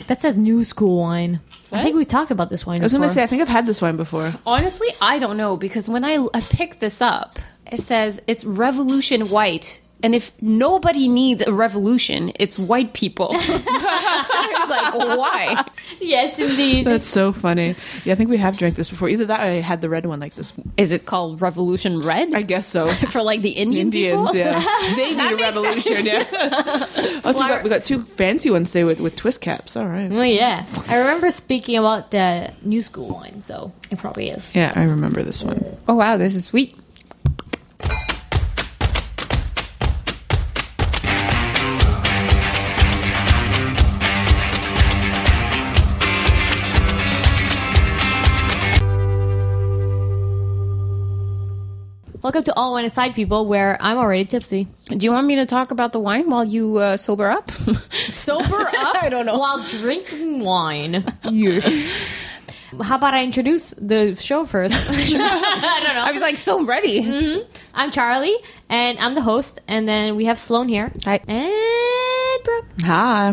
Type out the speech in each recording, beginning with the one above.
That says new school wine. What? I think we talked about this wine I was going before. to say, I think I've had this wine before. Honestly, I don't know, because when I picked this up, it says it's Revolution White. And if nobody needs a revolution, it's white people. I was like, why? Yes, indeed. That's so funny. Yeah, I think we have drank this before. Either that or I had the red one like this. Is it called Revolution Red? I guess so. For like the Indians, Indians, yeah. They need a revolution, yeah. Oh, so we got two fancy ones today with twist caps. All right. Oh, yeah. I remember speaking about new school wine, so it probably is. Yeah, I remember this one. Oh, wow, this is sweet. Welcome to All Wine Aside, people, where I'm already tipsy. Do you want me to talk about the wine while you sober up? Sober up? I don't know. While drinking wine. How about I introduce the show first? I don't know. I was like so ready. Mm-hmm. I'm Charlie, and I'm the host. And then we have Sloan here. Hi. And Brooke. Hi.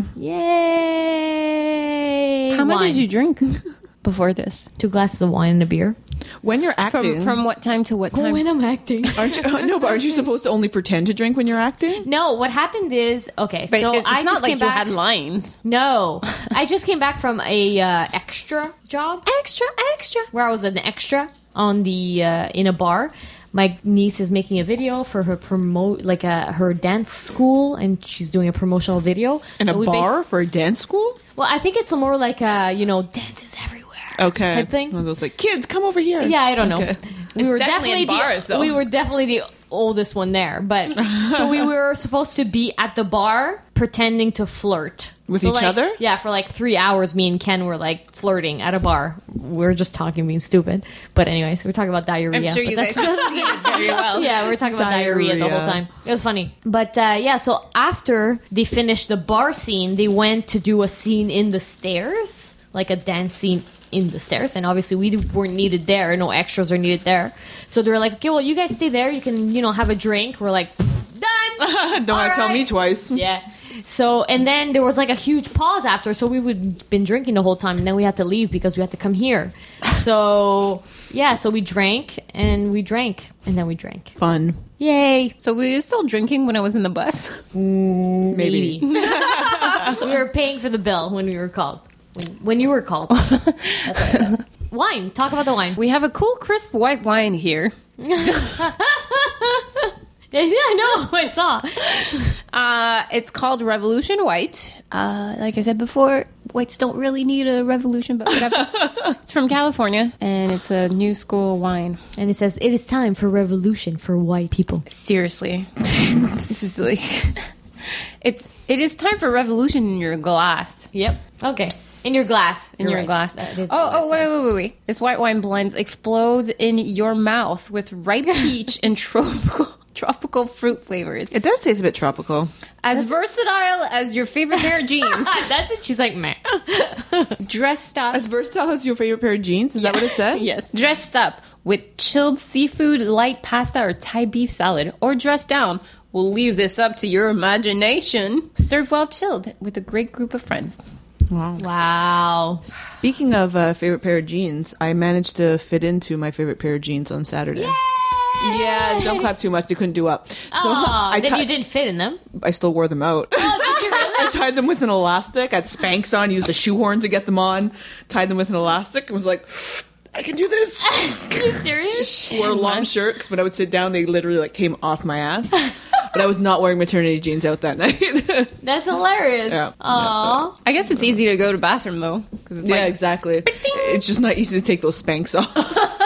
Yay. How much Wine. did you drink before this? 2 glasses of wine and a beer. When you're acting. From what time to what time? When I'm acting. Aren't you, no, but aren't you supposed to only pretend to drink when you're acting? No, what happened is, okay, But so it's I not just like came you back. had lines. No, I just came back from a extra job Extra. where I was an extra on the in a bar. My niece is making a video for her her dance school, and she's doing a promotional video. In a And we bar for a dance school? well, I think it's more like dance is everywhere. Okay. Type thing. One of those like, kids, come over here. Yeah, I don't know. Okay. We were definitely in bars, though. We were definitely the oldest one there, but so we were supposed to be at the bar pretending to flirt With So, each like, other? Yeah, for like 3 hours, me and Ken were like flirting at a bar. We're just talking, being stupid. But anyways, we're talking about diarrhea. I'm sure but you that's- guys succeeded very well. Yeah, we were talking about diarrhea the whole Diarrhea. time. It was funny. But yeah, so after they finished the bar scene, they went to do a scene in the stairs, like a dance scene in the stairs. And obviously we weren't needed there. No extras are needed there. So they were like, okay, well, you guys stay there. You can, have a drink. We're like, done. Don't want to tell me Alright. twice. Yeah. So, and then there was like a huge pause after. So we would been drinking the whole time. And then we had to leave because we had to come here. So, yeah. So we drank and we drank and then we drank. Fun. Yay. So were you still drinking when I was in the bus? Maybe. we were paying for the bill when we were called. When you were called. That's right. Wine. Talk about the wine. We have a cool, crisp white wine here. Yeah, I know. I saw. It's called Revolution White. Like I said before, whites don't really need a revolution, but whatever. It's from California, and it's a new school wine. And it says, it is time for revolution for white people. Seriously. This is like... It is time for revolution in your glass. Yep. Okay. In your glass. In You're your right. glass. That is what it Oh, says. wait. This white wine blends explodes in your mouth with ripe peach and tropical fruit flavors. It does taste a bit tropical. As versatile as your favorite pair of jeans. That's it. She's like, meh. Dressed up. As versatile as your favorite pair of jeans? Is that what it said? Yes. Dressed up with chilled seafood, light pasta, or Thai beef salad. Or dressed down. We'll leave this up to your imagination. Serve while chilled with a great group of friends. Wow. Wow. Speaking of favorite pair of jeans, I managed to fit into my favorite pair of jeans on Saturday. Yeah, don't clap too much. They couldn't do up. So Oh, then ti- you didn't fit in them. I still wore them out. I tied them with an elastic. I had Spanx on, used a shoehorn to get them on, tied them with an elastic, and was like, I can do this. Are you serious? Wore a long shirt, because when I would sit down, they literally like came off my ass. But I was not wearing maternity jeans out that night. That's hilarious. Yeah. Aw. I guess it's easy to go to bathroom, though. 'Cause it's Yeah, like, exactly. It's just not easy to take those Spanx off.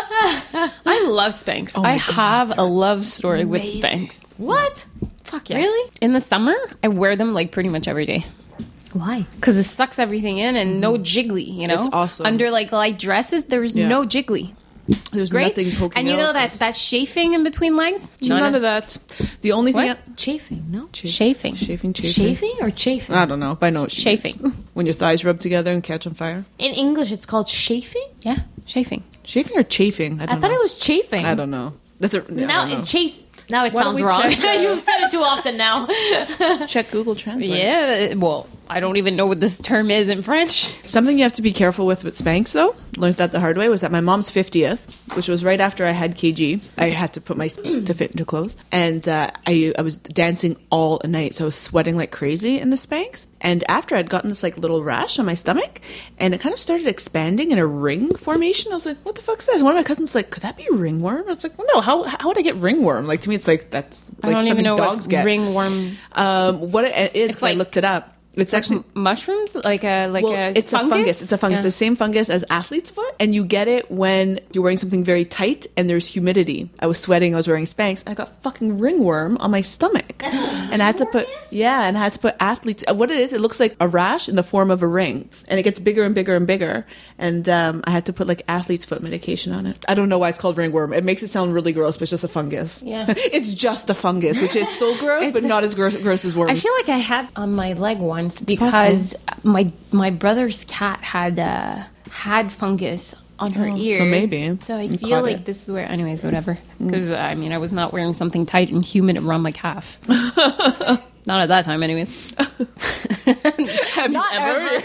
I love Spanx. my I God, have a love story with Spanx. What? Fuck yeah. Really? In the summer, I wear them like pretty much every day. Why? Because it sucks everything in and no jiggly, you know? It's awesome. Under like light dresses, there's Yeah. no jiggly. There's Great. nothing poking and you out. know that chafing in between legs? None of that. The only thing... What? Chafing, no? Chafing. Chafing. Chafing or chafing? I don't know, but I know it's Chafing. When your thighs rub together and catch on fire. In English, it's called chafing? Yeah, chafing. Chafing or chafing? I thought it was chafing. I don't know. That's a... Now it chase. Now it Why don't sounds we wrong. check, You've said it too often now. Check Google Translate. Yeah, well, I don't even know what this term is in French. Something you have to be careful with Spanx, though, learned that the hard way, was at my mom's 50th, which was right after I had KG. I had to put my to fit into clothes. And I was dancing all night, so I was sweating like crazy in the Spanx. And after I'd gotten this like little rash on my stomach, and it kind of started expanding in a ring formation. I was like, what the fuck's this? One of my cousins like, could that be ringworm? I was like, well, no, how would I get ringworm? Like, to me, it's like, that's like I don't even know dogs what get. ringworm. What it is, 'cause I looked it up. It's actually mushrooms, it's fungus? a fungus. It's a fungus, Yeah. the same fungus as athlete's foot, and you get it when you're wearing something very tight and there's humidity. I was sweating. I was wearing Spanx. And I got fucking ringworm on my stomach, and I had to put athlete's. What it is, it looks like a rash in the form of a ring, and it gets bigger and bigger and bigger. And I had to put like athlete's foot medication on it. I don't know why it's called ringworm. It makes it sound really gross, but it's just a fungus. Yeah. It's just a fungus, which is still gross, but not as gross as worms. I feel like I had on my leg once because my brother's cat had fungus on her ear. so maybe So I you feel caught like it. this is where, anyways, whatever. Because I mean, I was not wearing something tight and humid around my calf. Not at that time, anyways. Have you ever?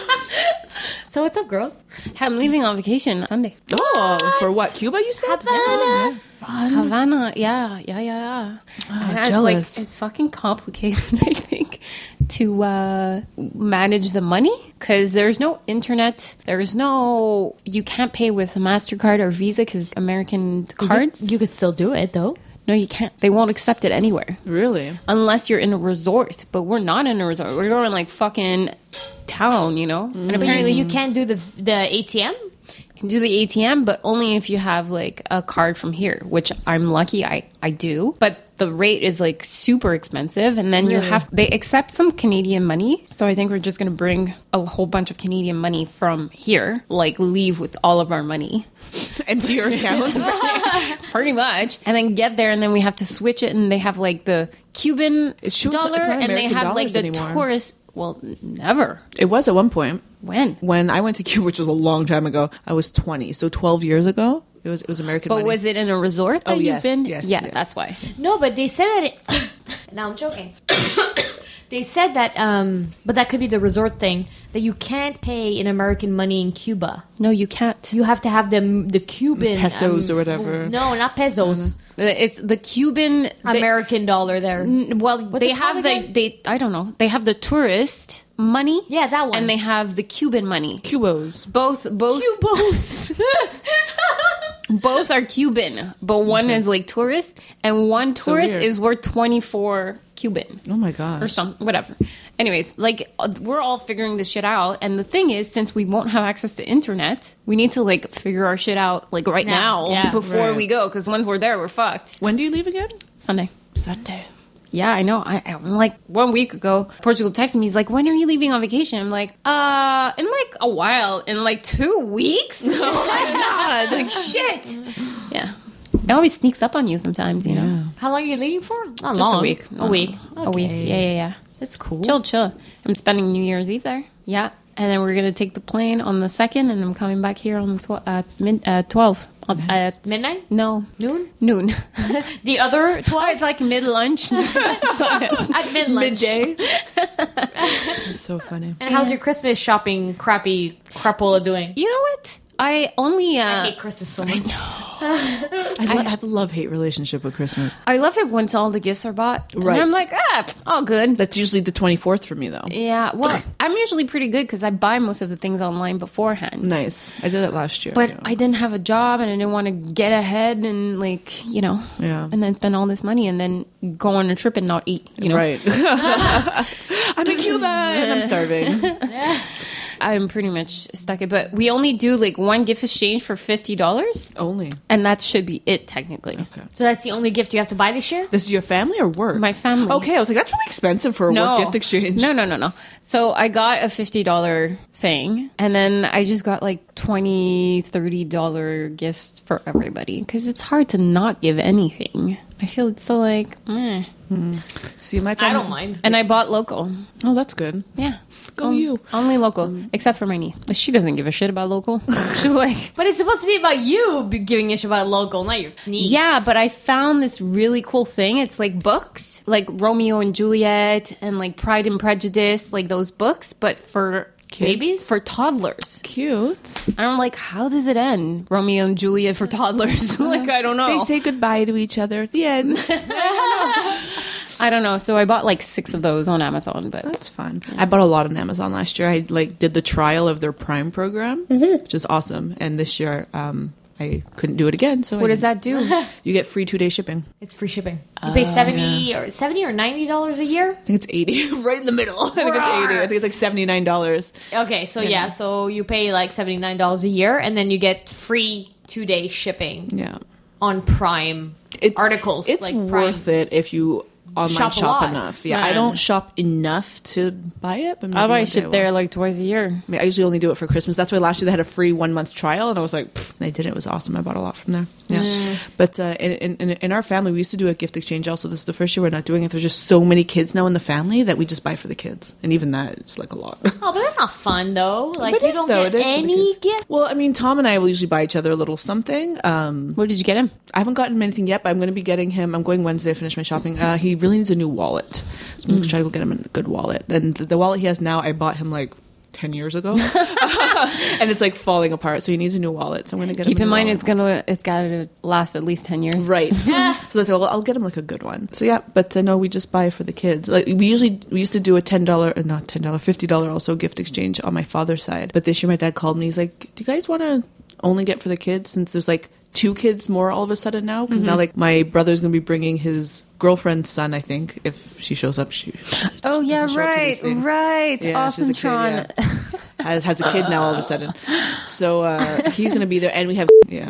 So what's up, girls? I'm leaving on vacation Sunday. Oh, for what? Cuba, you said? Havana. Havana, yeah. And it's jealous. like, it's fucking complicated, I think, to manage the money because there's no internet. You can't pay with a MasterCard or Visa because American cards. You could still do it though. No, you can't. They won't accept it anywhere. Really? Unless you're in a resort. But we're not in a resort. We're going like fucking town, you know? And apparently You can't do the ATM. you can do the ATM, but only if you have like a card from here, which I'm lucky I do. But the rate is like super expensive. And then they accept some Canadian money. So I think we're just going to bring a whole bunch of Canadian money from here, like leave with all of our money. Empty your accounts? Pretty much. And then get there and then we have to switch it and they have like the Cuban It's dollar not and they American have like dollars the anymore. tourist. Well, never. It was at one point. When? When I went to Cuba, which was a long time ago, I was 20. So 12 years ago, it was American But money. was it in a resort that Oh, you've yes, been? yes, Yeah, yes. that's why. No, but they said that. Now I'm joking. They said that, but that could be the resort thing, that you can't pay in American money in Cuba. No, you can't. You have to have the Cuban Pesos or whatever. No, not pesos. It's the Cuban American dollar there. Well, they it called have again? I don't know. They have the tourist money. Yeah, that one. And they have the Cuban money. Cubos. Both both are Cuban, but one is like tourist, and one tourist weird. is worth 24 Cuban. Oh my gosh. Or something, whatever. Anyways, like we're all figuring this shit out, and the thing is, since we won't have access to internet, we need to like figure our shit out like right now Yeah. before Right. we go, because once we're there, we're fucked. When do you leave again? Sunday. Sunday. Yeah, I know. I'm like 1 week ago, Portugal texted me. He's like, "When are you leaving on vacation?" I'm like, in like a while, in like 2 weeks. Oh my god, like shit. Yeah, it always sneaks up on you sometimes, you know. How long are you leaving for? Not Just long. a week. A week. A week. Yeah. That's cool. Chill. I'm spending New Year's Eve there. Yeah, and then we're gonna take the plane on the 2nd, and I'm coming back here on the 12. Midnight? No, Noon? noon. The other 12? It's like mid lunch. At mid-lunch. Midday. It's so funny. And how's your Christmas shopping crapola doing? You know what? I only I hate Christmas so much. I have a love-hate relationship with Christmas. I love it once all the gifts are bought. Right. And I'm like, all good. That's usually the 24th for me, though. Yeah, well, I'm usually pretty good because I buy most of the things online beforehand. Nice. I did that last year. But yeah. I didn't have a job and I didn't want to get ahead and like, you know, Yeah. and then spend all this money and then go on a trip and not eat, you know. Right. I'm in Cuba and I'm starving. I'm pretty much stuck it. But we only do like one gift exchange for $50 Only. and that should be it technically. Okay. So that's the only gift you have to buy this year? This is your family or work? My family. Okay, I was like, that's really expensive for a work gift exchange. No. So I got a $50 thing, and then I just got like $20, $30 gifts for everybody because it's hard to not give anything. I feel it's so like, eh. See, my I family. don't mind. And I bought local. Oh, that's good. Yeah. Go you. Only local, except for my niece. She doesn't give a shit about local. She's like, But it's supposed to be about you giving a shit about local, not your niece. yeah, but I found this really cool thing. It's like books, like Romeo and Juliet and like Pride and Prejudice, like those books, but for babies, for toddlers. Cute. I'm like, how does it end? Romeo and Juliet for toddlers. Like, I don't know. They say goodbye to each other at the end. I don't know. So I bought like 6 of those on Amazon, but That's fun. I bought a lot on Amazon last year. I like did the trial of their Prime program, which is awesome. And this year, I couldn't do it again. So what does that do? You get free 2-day shipping. It's free shipping. You pay $70 or $90 a year. I think it's 80 right in the middle. I think it's 80. I think it's like $79. Okay, so yeah, so you pay like $79 a year, and then you get free 2-day shipping Yeah, on Prime articles. It's like worth it if you online Shop a shop lot. enough. Yeah, Yeah. I don't shop enough to buy it, but maybe I buy one day shit I there will. like twice a year. I mean, I usually only do it for Christmas. That's why last year they had a free 1-month trial, and I was like, pfft, and I did it. It was awesome. I bought a lot from there. Yeah, but in our family, we used to do a gift exchange. Also, this is the first year we're not doing it. There's just so many kids now in the family that we just buy for the kids, and even that it's like a lot. Oh, but that's not fun though. Like But you it is, don't though. get It is for the any kids. gift. Well, I mean, Tom and I will usually buy each other a little something. What did you get him? I haven't gotten him anything yet, but I'm going to be getting him. I'm going Wednesday to finish my shopping. He really needs a new wallet, so I'm going to try to go get him a good wallet. And the wallet he has now, I bought him like 10 years ago, and it's like falling apart. So he needs a new wallet. So I'm going to get. Keep him a in new mind, wallet. it's got to last at least 10 years. Right. So that's, I'll get him like a good one. So yeah, but no, we just buy for the kids. Like we used to do a $50 also gift exchange on my father's side. But this year my dad called me. He's like, "Do you guys want to only get for the kids since there's like 2 kids more all of a sudden now? Because now like my brother's going to be bringing his girlfriend's son, I think, if she shows up. Oh, yeah, doesn't show up to these things. right. Yeah, she's a Awesome, kid, Tron. yeah. has a kid now all of a sudden. So he's going to be there, and we have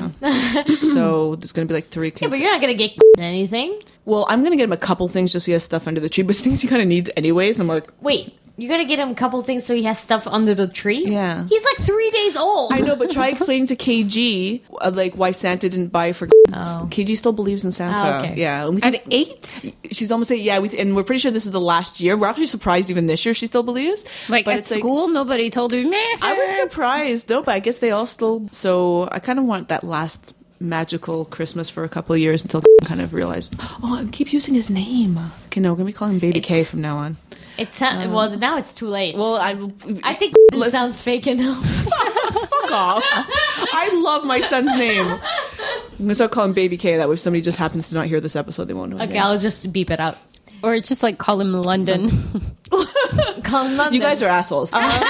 so there's going to be like 3 kids. Yeah, but you're not gonna get anything. Well, I'm going to get him a couple things just so he has stuff under the tree, but things he kind of needs anyways. I'm like, Wait, you're gonna get him a couple things so he has stuff under the tree? Yeah. He's like 3 days old. I know, but try explaining to KG like why Santa didn't buy for. KG still believes in Santa. Oh, okay. Yeah, and we At think, 8? she's almost 8. Yeah, and we're pretty sure this is the last year. We're actually surprised even this year she still believes. Like, but at school, nobody told her, meh. I was surprised though, but I guess they all still. So I kind of want that last magical Christmas for a couple of years until kind of realized, oh, I keep using his name. Okay, no, we're gonna be calling him Baby K from now on. It's well, now it's too late. Well, I think it sounds fake enough. Fuck off. I love my son's name. I'm gonna start calling Baby K. That way, if somebody just happens to not hear this episode, they won't know. his Okay, name. I'll just beep it out. Or just like call him London. Call him London. You guys are assholes.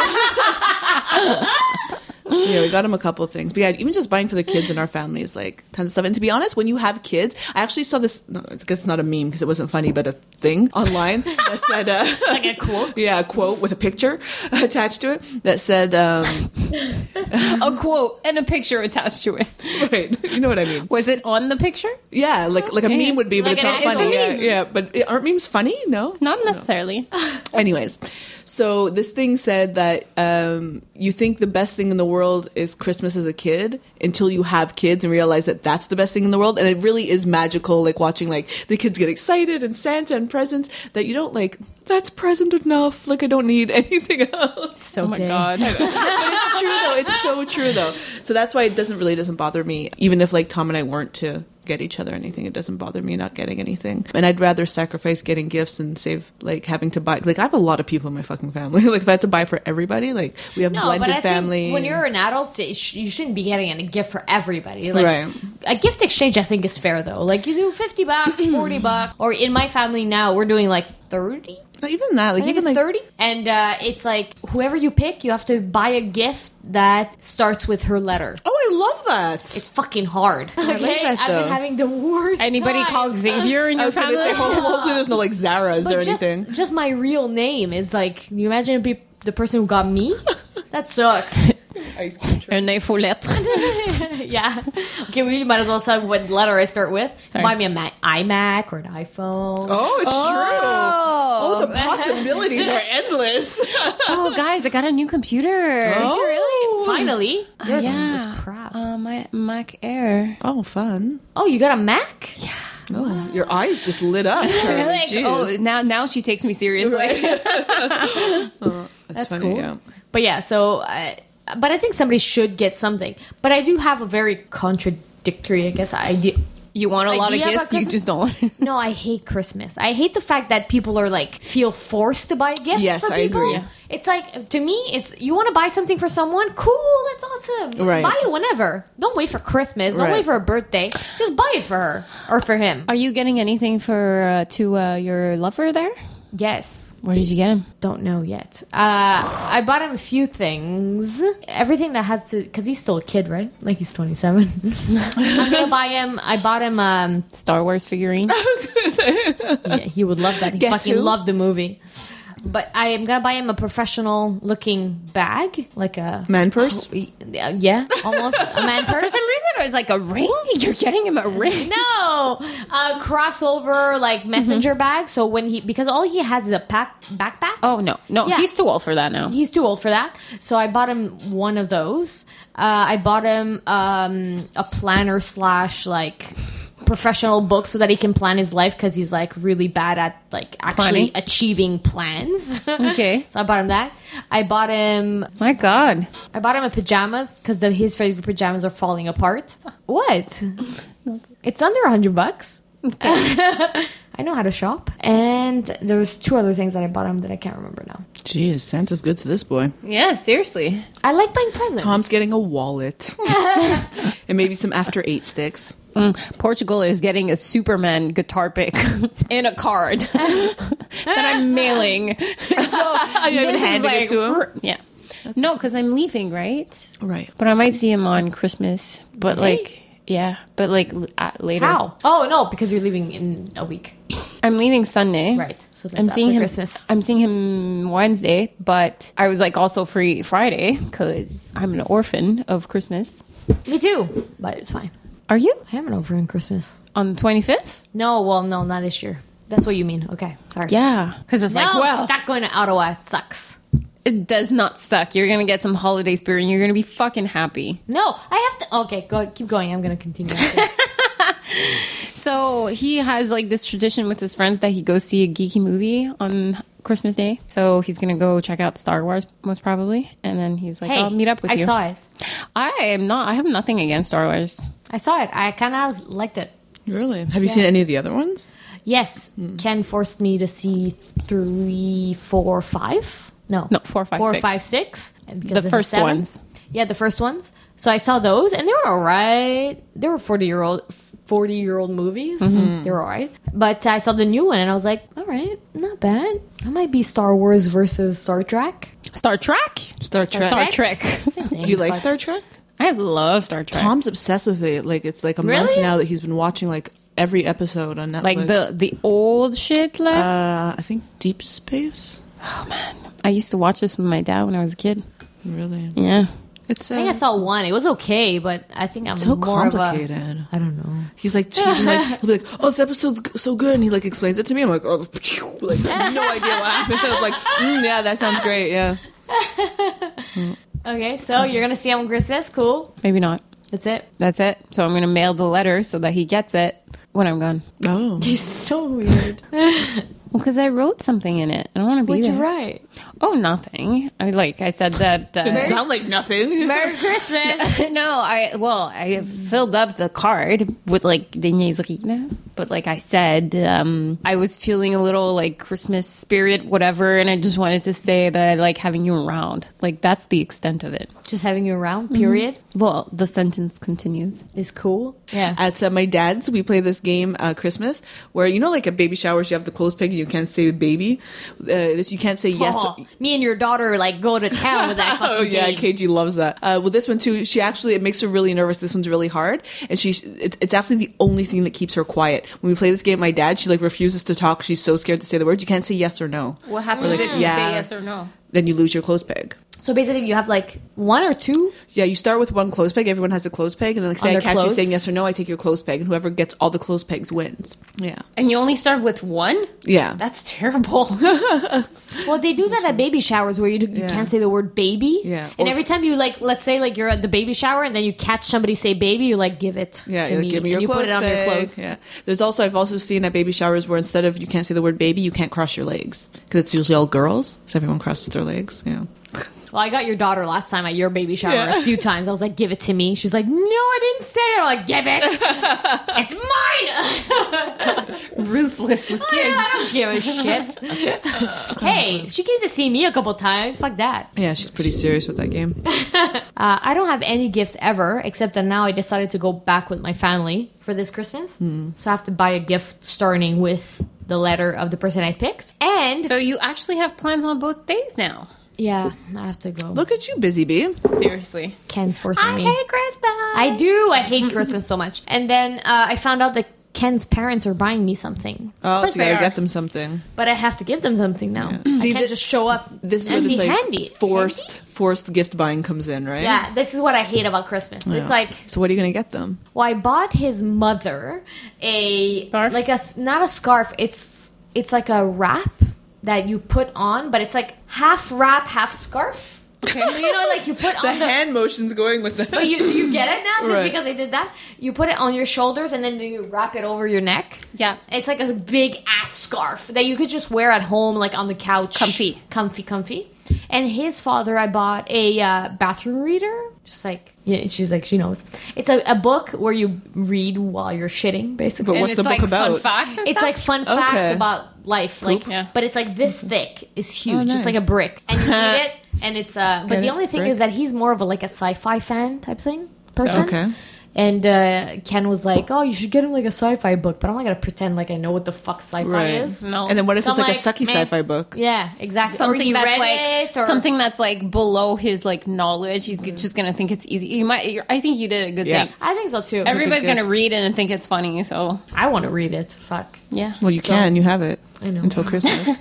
So yeah, we got him a couple of things. But yeah, even just buying for the kids in our family is like tons of stuff. And to be honest, when you have kids, I actually saw this, no, I guess it's not a meme because it wasn't funny, but a thing online that said, like a quote. yeah, a quote with a picture attached to it that said, A quote and a picture attached to it. right, you know what I mean? Was it on the picture? Yeah, like a meme would be, but Like it's an not actual funny. Yeah, meme. yeah, but aren't memes funny? No? Not necessarily. Anyways, so this thing said that you think the best thing in the world is Christmas as a kid until you have kids and realize that that's the best thing in the world. And it really is magical, like watching like the kids get excited and Santa and presents that you don't like, that's present enough. Like I don't need anything else. So Oh my gay. God. But it's true though. It's so true though. So that's why it doesn't bother me. Even if like Tom and I weren't to get each other anything, it doesn't bother me not getting anything. And I'd rather sacrifice getting gifts and save like having to buy. Like I have a lot of people in my fucking family. Like if I had to buy for everybody, like we have No, blended but I family. think when you're an adult, you shouldn't be getting a gift for everybody. Like, Right. A gift exchange, I think, is fair though. Like you do $50, $40, or in my family now, we're doing like 30. Not even that. Like I think even it's like 30, and it's like whoever you pick, you have to buy a gift that starts with her letter. oh, I love that. It's fucking hard. like that, I've though. been having the worst. Anybody time. called Xavier in I your was gonna family? say hopefully there's no like Zara's or But anything. just my real name is like. You imagine it'd be the person who got me? That sucks. Ice cream truck. Un infolettre. Yeah. Okay, we might as well say what letter I start with. Sorry. Buy me an iMac or an iPhone. Oh, it's true. Oh, Oh, the possibilities are endless. oh, guys, I got a new computer. Oh. Finally. Yours yeah. was crap. My Mac Air. Oh, fun. Oh, you got a Mac? Yeah. Oh, your eyes just lit up, Charlie. Like, Jeez. now she takes me seriously. That's funny, cool. yeah. But yeah, so but I think somebody should get something. But I do have a very contradictory, I guess, idea. You want a lot of Idea about gifts, you Christmas? just don't want it. No, I hate Christmas. I hate the fact that people are like feel forced to buy gifts Yes, for I people. agree. Yeah. It's like, to me, it's you want to buy something for someone, cool, that's awesome. Right. Buy it whenever. Don't wait for Christmas. Don't Right. wait for a birthday. Just buy it for her or for him. Are you getting anything for to your lover there? Yes. Where did you get him? Don't know yet. I bought him a few things. Everything that has to, because he's still a kid, right? Like he's 27. I'm gonna buy him. I bought him. Star Wars figurine. Yeah, he would love that. He Guess fucking who? loved the movie. But I am gonna buy him a professional looking bag, like a Man purse? yeah, almost a man For purse. some reason, I was like, a ring? You're getting him a ring? No, a crossover like messenger bag. So when because all he has is a backpack. Oh, no. Yeah. He's too old for that now. He's too old for that. So I bought him one of those. I bought him a planner / like professional book so that he can plan his life because he's like really bad at like actually Planning? achieving plans. Okay. So I bought him that. I bought him a pajamas because his favorite pajamas are falling apart. What? It's under $100. I know how to shop. And there was 2 other things that I bought him that I can't remember now. Jeez, Santa's good to this boy. Yeah, seriously. I like buying presents. Tom's getting a wallet. And maybe some After 8 sticks. Portugal is getting a Superman guitar pick in a card that I'm mailing. So this is handing it to him? Yeah. No, because I'm leaving, right? Right. But I might see him on Christmas. But Really? like, yeah. But like later. How? Oh, no, because you're leaving in a week. I'm leaving Sunday. Right. So that's I'm after seeing him. Christmas. I'm seeing him Wednesday, but I was like also free Friday because I'm an orphan of Christmas. Me too. But it's fine. Are you I am an over in Christmas. on the 25th? No, well, no, not this year. That's what you mean. Okay, sorry. Yeah, because it's No, like, well, stop going to Ottawa. It sucks. it does not suck. You're gonna get some holiday spirit, and you're gonna be fucking happy. No, I have to. Okay, go. Keep going. I'm going to continue. So he has like this tradition with his friends that he goes see a geeky movie on Christmas Day. So he's gonna go check out Star Wars most probably, and then he was like, Hey, "I'll meet up with I you." saw it. I have nothing against Star Wars. I saw it. I kind of liked it. Really? Have you seen any of the other ones? Yes, Ken forced me to see 3, 4, 5. No, 4, 5, 4, 6. 5, 6. And because The this is first 7. ones. Yeah, the first ones. So I saw those, and they were all right. They were 40-year-old movies. They were all right. But I saw the new one, and I was like, all right, not bad. It might be Star Wars versus Star Trek. Star Trek. Star Trek. Star Trek. Do you like Star Trek? I love Star Trek. Tom's obsessed with it. Like it's like a month Really? now that he's been watching like every episode on Netflix. Like the old shit. Like, I think Deep Space. I used to watch this with my dad when I was a kid. Really? Yeah. It's I think I saw one. It was okay, but I think I'm so more complicated. I don't know. He's like, cheating, like he'll be like, "Oh, this episode's so good," and he like explains it to me. I'm like, "Oh, phew," like I have no idea what happened." I was like, "Yeah, that sounds great." Yeah. Okay, so you're gonna see him on Christmas. Cool. Maybe not. That's it. That's it. So I'm going to mail the letter so that he gets it when I'm gone. Oh. He's so weird. Well, because I wrote something in it. I don't want to be What'd there. you write? Oh, nothing. I said that. It sound like nothing. Merry Christmas. No, I filled up the card with like Dinhe's Lakina, but like I said, I was feeling a little like Christmas spirit, whatever, and I just wanted to say that I like having you around. Like that's the extent of it. Just having you around. Period. Well, the sentence continues. Is cool. Yeah. At my dad's, we play this game Christmas where you know, like at baby showers, you have the clothes peg and you can't say baby. This you can't say yes. Oh, me and your daughter like go to town with that fucking Oh yeah, game. KG loves that. Well, this one too. She actually, it makes her really nervous. This one's really hard, and it's actually the only thing that keeps her quiet. When we play this game, my dad, she like refuses to talk. She's so scared to say the words. You can't say yes or no. What happens Like, if you yeah. say yes or no? Then you lose your clothes peg. So basically, you have like one or two. Yeah, you start with one clothes peg. Everyone has a clothes peg, and then like, say On I their catch you clothes? saying yes or no, I take your clothes peg, and whoever gets all the clothes pegs wins. Yeah, And you only start with one? yeah. That's terrible. Well, they do that at baby showers where you Yeah. can't say the word baby. Yeah. And Or- every time you like, let's say like you're at the baby shower and then you catch somebody say baby, you like give it Yeah, to you're like, me, give me your and you clothes put it on your peg. clothes. Yeah, I've also seen at baby showers where instead of you can't say the word baby, you can't cross your legs because it's usually all girls, so everyone crosses their legs. Yeah. Well, I got your daughter last time at your baby shower Yeah. a few times. I was like, give it to me. She's like, no, I didn't say it. I'm like, give it. It's mine. Ruthless with kids. I don't give a shit. Hey, she came to see me a couple times. Fuck that. Yeah, she's pretty serious with that game. I don't have any gifts ever, except that now I decided to go back with my family for this Christmas. So I have to buy a gift starting with the letter of the person I picked. And So you actually have plans on both days now. yeah, I have to go. Look at you, busy bee. Seriously. Ken's forcing me. Christmas. I do. I hate Christmas so much. And then I found out that Ken's parents are buying me something. Oh, course so you gotta they are. get them something. But I have to give them something now. See, I can't thi- just show up This is where this empty-handed. like forced gift buying comes in, right? Yeah, this is what I hate about Christmas. It's like, So what are you gonna get them? well, I bought his mother a Scarf? like not a scarf. It's like a wrap that you put on, but it's like half wrap, half scarf. Okay, so, you know, like you put The on the. hand motion's going with the. But you get it now, just Right. because I did that. You put it on your shoulders and then you wrap it over your neck. Yeah. It's like a big ass scarf that you could just wear at home, like on the couch. Comfy. And his father, I bought a bathroom reader. Just like, yeah, she's like, she knows. It's a book where you read while you're shitting, basically. But And what's it's the book like about? fun facts and It's stuff? like fun Okay. facts about life, like, Yeah. but it's like this thick, it's huge, Oh, just like a nice. brick, and you read it, and it's but Get the it? only thing Brick? is that he's more of a like a sci-fi fan type person. Okay. And Ken was like, "Oh, you should get him like a sci-fi book," but I'm not gonna pretend like I know what the fuck sci-fi Right. is. No. And then what if So it's I'm like a sucky man, sci-fi book? Yeah, exactly. Something or you that's read like it, or something that's like below his like knowledge. He's just gonna think it's easy. I think you did a good Yeah. thing. I think so too. Everybody's gonna gifts. read it and think it's funny. So I want to read it. Fuck. yeah, Well, you can. You have it. I know. Until Christmas.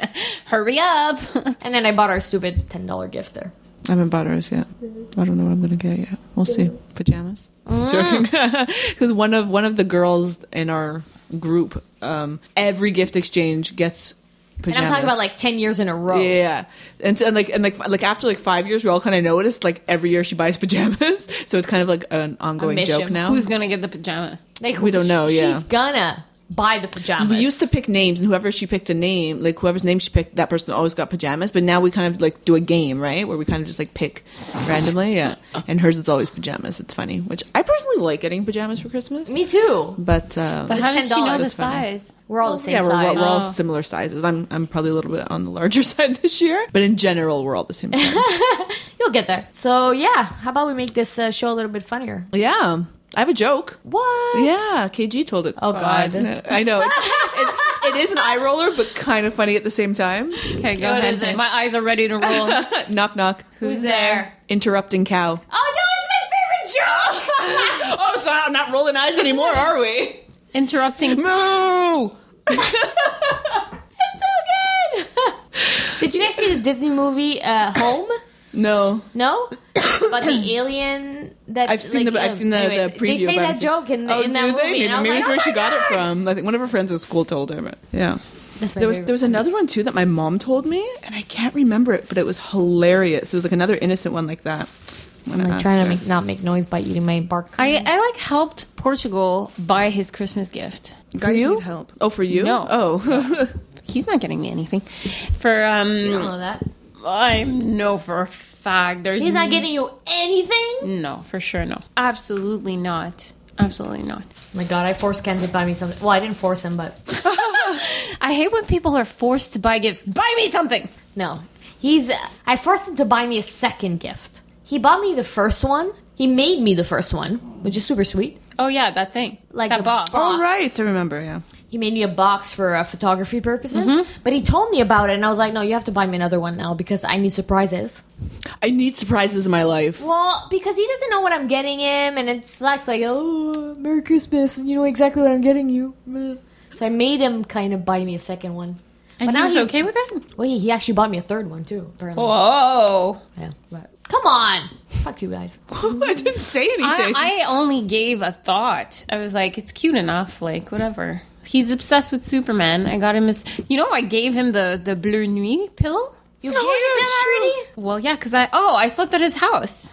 hurry up. And then I bought our stupid $10 gift there. I haven't bought ours yet. I don't know what I'm gonna get yet. We'll see. Pajamas. Joking. Because one of the girls in our group, every gift exchange gets And pajamas. I'm talking about like 10 years in a row. Yeah, and like after like 5 years, we all kind of noticed like every year she buys pajamas, so it's kind of like an ongoing mission. joke now. Who's gonna get the pajama? Like, We don't know, yeah. She's gonna buy the pajamas. We used to pick names, and whoever she picked a name, like whoever's name she picked, that person always got pajamas. But now we kind of like do a game, right, where we kind of just like pick randomly, yeah. And hers is always pajamas. It's funny, which I personally like getting pajamas for Christmas. Me too. But But how does she know $10 the is funny. size? We're all the same yeah, size. we're all similar sizes. I'm probably a little bit on the larger side this year, but in general, we're all the same size. You'll get there. So yeah, how about we make this show a little bit funnier? Yeah, I have a joke. What? Yeah, KG told it. Oh God. I know. It is an eye roller, but kind of funny at the same time. Okay, go What ahead. is it? My eyes are ready to roll. Knock, knock. Who's there? Interrupting cow. Oh no, it's my favorite joke. Oh, so not rolling eyes anymore, are we? Interrupting. Moo! So good. Did you guys see the Disney movie Home? No. No, about the alien that I've seen the anyways, preview. They say but I that haven't joke in, seen- Oh, in do that they? movie. and I was Maybe it's like, where oh she my got it God. from. I think one of her friends at school told her. But yeah. That's my There was favorite. another one too that my mom told me, and I can't remember it, but it was hilarious. It was like another innocent one like that. I'm gonna I'm ask trying her. to not make noise by eating my bark. I like helped Portugal buy his Christmas gift. Guys you? need help. Oh, for you? No. Oh. He's not getting me anything. For You don't know that. I know for a fact there's He's not getting you anything. no, for sure no. Absolutely not. Absolutely not. Oh my God, I forced Ken to buy me something. Well, I didn't force him, but I hate when people are forced to buy gifts. Buy me something. no. I forced him to buy me a second gift. He bought me the first one. He made me the first one, which is super sweet. Oh yeah, that thing. Like that the box. box. Oh, right. I remember, yeah. He made me a box for photography purposes, but he told me about it, and I was like, no, you have to buy me another one now because I need surprises. I need surprises in my life. Well, because he doesn't know what I'm getting him, and it sucks. Like, oh, Merry Christmas, and you know exactly what I'm getting you. Meh. So I made him kind of buy me a second one. And But he now was he- okay with it? Well, he actually bought me a third one too. Apparently. Whoa. Yeah. But come on, fuck you guys. I didn't say anything. I only gave a thought. I was like, it's cute enough, like, whatever. He's obsessed with Superman. I got him his... You know, I gave him the Bleu Nuit pillow. You Oh, gave yeah, it it's to true. him already? Well, yeah, because I slept at his house.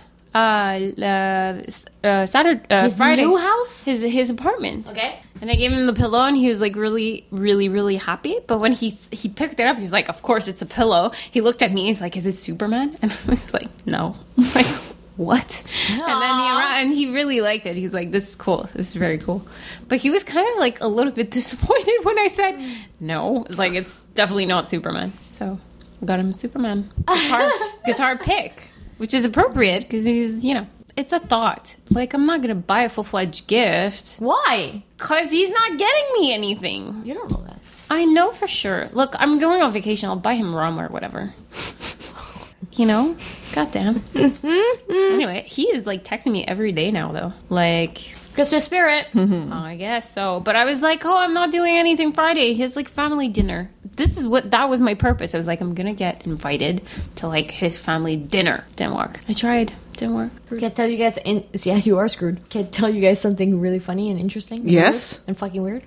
Saturday, His Friday. new house? His apartment. Okay. And I gave him the pillow, and he was like really, really, really happy. But when he picked it up, he was like, "Of course, it's a pillow." He looked at me, and he was like, "Is it Superman?" And I was like, "No." I'm like, what? And he really liked it. He was like, "This is cool. This is very cool." But he was kind of like a little bit disappointed when I said no. Like, it's definitely not Superman. So I got him a Superman guitar pick, which is appropriate because he's, you know, it's a thought. Like, I'm not gonna buy a full-fledged gift. Why? Because he's not getting me anything. You don't know that. I know for sure. Look, I'm going on vacation. I'll buy him rum or whatever. You know? Goddamn. Anyway, he is, like, texting me every day now, though. Like... Christmas spirit. I guess so. But I was like, oh, I'm not doing anything Friday. His, like, family dinner. That was my purpose. I was like, I'm gonna get invited to, like, his family dinner. Didn't work. I tried. Didn't work. Can I tell you guys? Yeah, you are screwed. Can I tell you guys something really funny and interesting? And Yes. weird and fucking weird.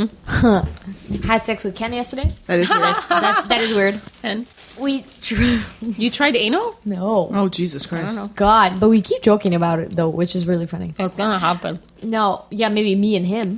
Had sex with Ken yesterday. That is weird. That is weird. And We you tried anal? no. Oh, Jesus I Christ. don't know. God, but we keep joking about it though, which is really funny. It's gonna happen. No, yeah, maybe me and him.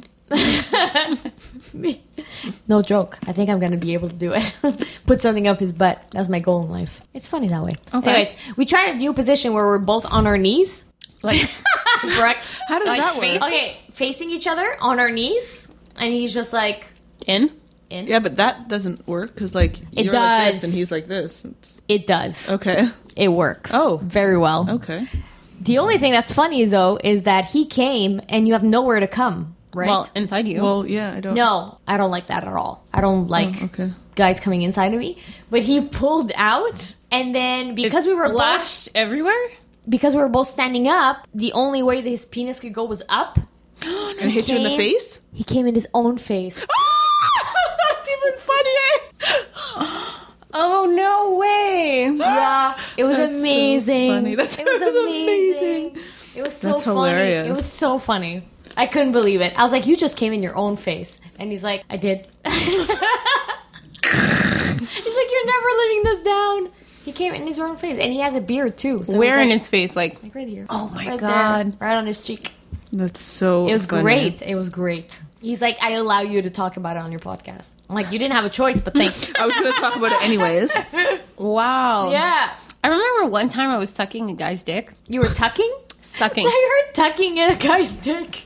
Me. No joke. I think I'm gonna be able to do it. Put something up his butt. That's my goal in life. It's funny that way. Okay. Anyways, we tried a new position where we're both on our knees. Like, correct? How does Like that work? face- Okay, facing each other on our knees, and he's just like In? in. Yeah, but that doesn't work because, like, It you're like does. this and he's like this. It's... It does. Okay. It works. Oh. very well. Okay. The only thing that's funny though is that he came and you have nowhere to come. Right? Well, inside you. Well, yeah, I don't. No, I don't like that at all. I don't like Okay. guys coming inside of me. But he pulled out, and then because It's we were both splashed everywhere? standing up, the only way that his penis could go was up. And hit you in the came- face? He came in his own face. That's even funnier. Oh, no way. Yeah, it was That's so amazing. funny. It was amazing. It was so That's funny. hilarious. It was so funny. I couldn't believe it. I was like, "You just came in your own face," and he's like, "I did." He's like, "You're never living this down." He came in his own face, and he has a beard too. So it Where was in like, its face? Like, right here. oh my Right God. there, right on his cheek. That's so It was funny. great. It was great. He's like, "I allow you to talk about it on your podcast." I'm like, "You didn't have a choice, but thanks." I was going to talk about it anyways. Wow. Yeah, I remember one time I was sucking a guy's dick. you were tucking. Sucking. I heard tucking in a guy's dick.